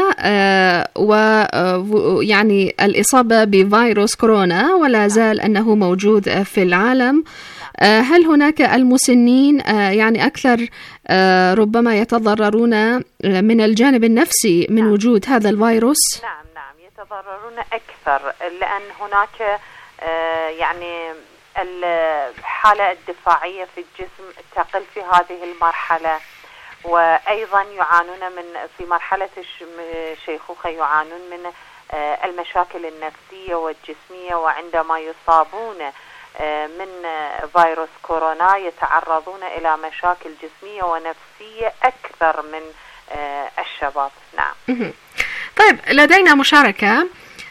ويعني الإصابة بفيروس كورونا ولا زال أنه موجود في العالم. هل هناك المسنين يعني أكثر ربما يتضررون من الجانب النفسي من وجود هذا الفيروس؟ نعم نعم يتضررون أكثر، لأن هناك يعني الحالة الدفاعية في الجسم تقل في هذه المرحلة، وأيضا يعانون من في مرحلة الشيخوخة يعانون من المشاكل النفسية والجسمية، وعندما يصابون من فيروس كورونا يتعرضون إلى مشاكل جسمية ونفسية أكثر من الشباب. نعم. طيب لدينا مشاركة.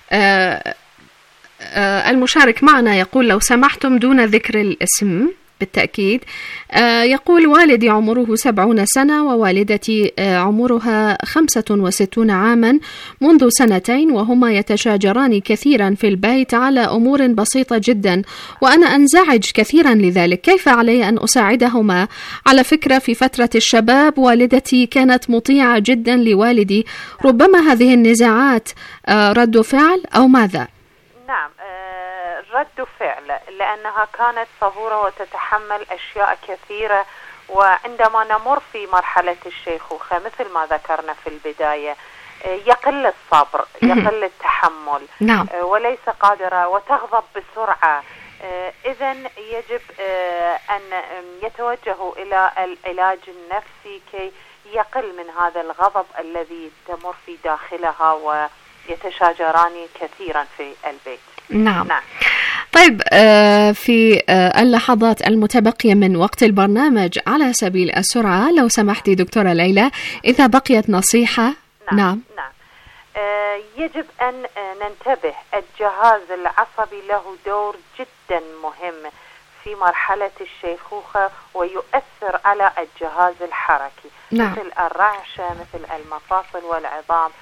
المشارك معنا يقول لو سمحتم دون ذكر الاسم بالتأكيد. يقول والدي عمره سبعون سنة ووالدتي عمرها خمسة وستون عاما منذ سنتين، وهما يتشاجران كثيرا في البيت على أمور بسيطة جدا، وأنا أنزعج كثيرا لذلك. كيف علي أن أساعدهما؟ على فكرة في فترة الشباب والدتي كانت مطيعة جدا لوالدي، ربما هذه النزاعات رد فعل أو ماذا؟ نعم رد فعل، لأنها كانت صبورة وتتحمل أشياء كثيرة، وعندما نمر في مرحلة الشيخوخة مثل ما ذكرنا في البداية يقل الصبر، يقل التحمل. نعم. وليس قادرة وتغضب بسرعة. إذن يجب أن يتوجهوا إلى العلاج النفسي كي يقل من هذا الغضب الذي تمر في داخلها ويتشاجران كثيرا في البيت. نعم. نعم. طيب في اللحظات المتبقية من وقت البرنامج على سبيل السرعة لو سمحتي دكتورة ليلى إذا بقيت نصيحة. نعم. نعم. نعم. آه يجب أن ننتبه، الجهاز العصبي له دور جدا مهم في مرحلة الشيخوخة ويؤثر على الجهاز الحركي. نعم. مثل الرعشة، مثل المفاصل والعظام.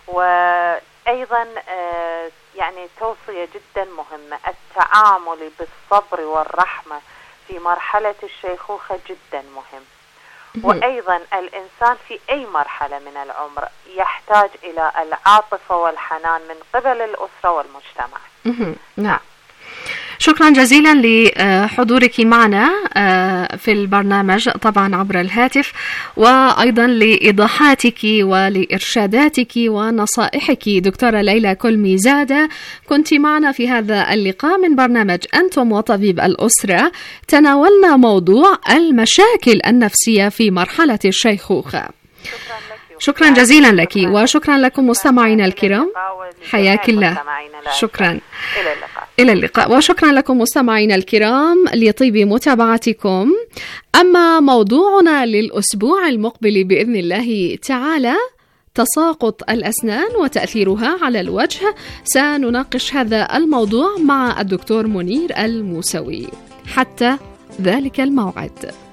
وأيضا آه يعني توصية جدا مهمة، التعامل بالصبر والرحمة في مرحلة الشيخوخة جدا مهم. وأيضا الإنسان في أي مرحلة من العمر يحتاج إلى العاطفة والحنان من قبل الأسرة والمجتمع. نعم. شكرا جزيلا لحضورك معنا في البرنامج طبعا عبر الهاتف، وأيضا لإيضاحاتك ولإرشاداتك ونصائحك دكتورة ليلى كلمي زادة. كنت معنا في هذا اللقاء من برنامج أنتم وطبيب الأسرة، تناولنا موضوع المشاكل النفسية في مرحلة الشيخوخة. شكرا جزيلا لك وشكرا لكم مستمعينا الكرام، حياك الله. شكرا، إلى اللقاء. وشكرا لكم مستمعينا الكرام لطيب متابعتكم. أما موضوعنا للأسبوع المقبل بإذن الله تعالى تساقط الأسنان وتأثيرها على الوجه، سنناقش هذا الموضوع مع الدكتور منير الموسوي. حتى ذلك الموعد.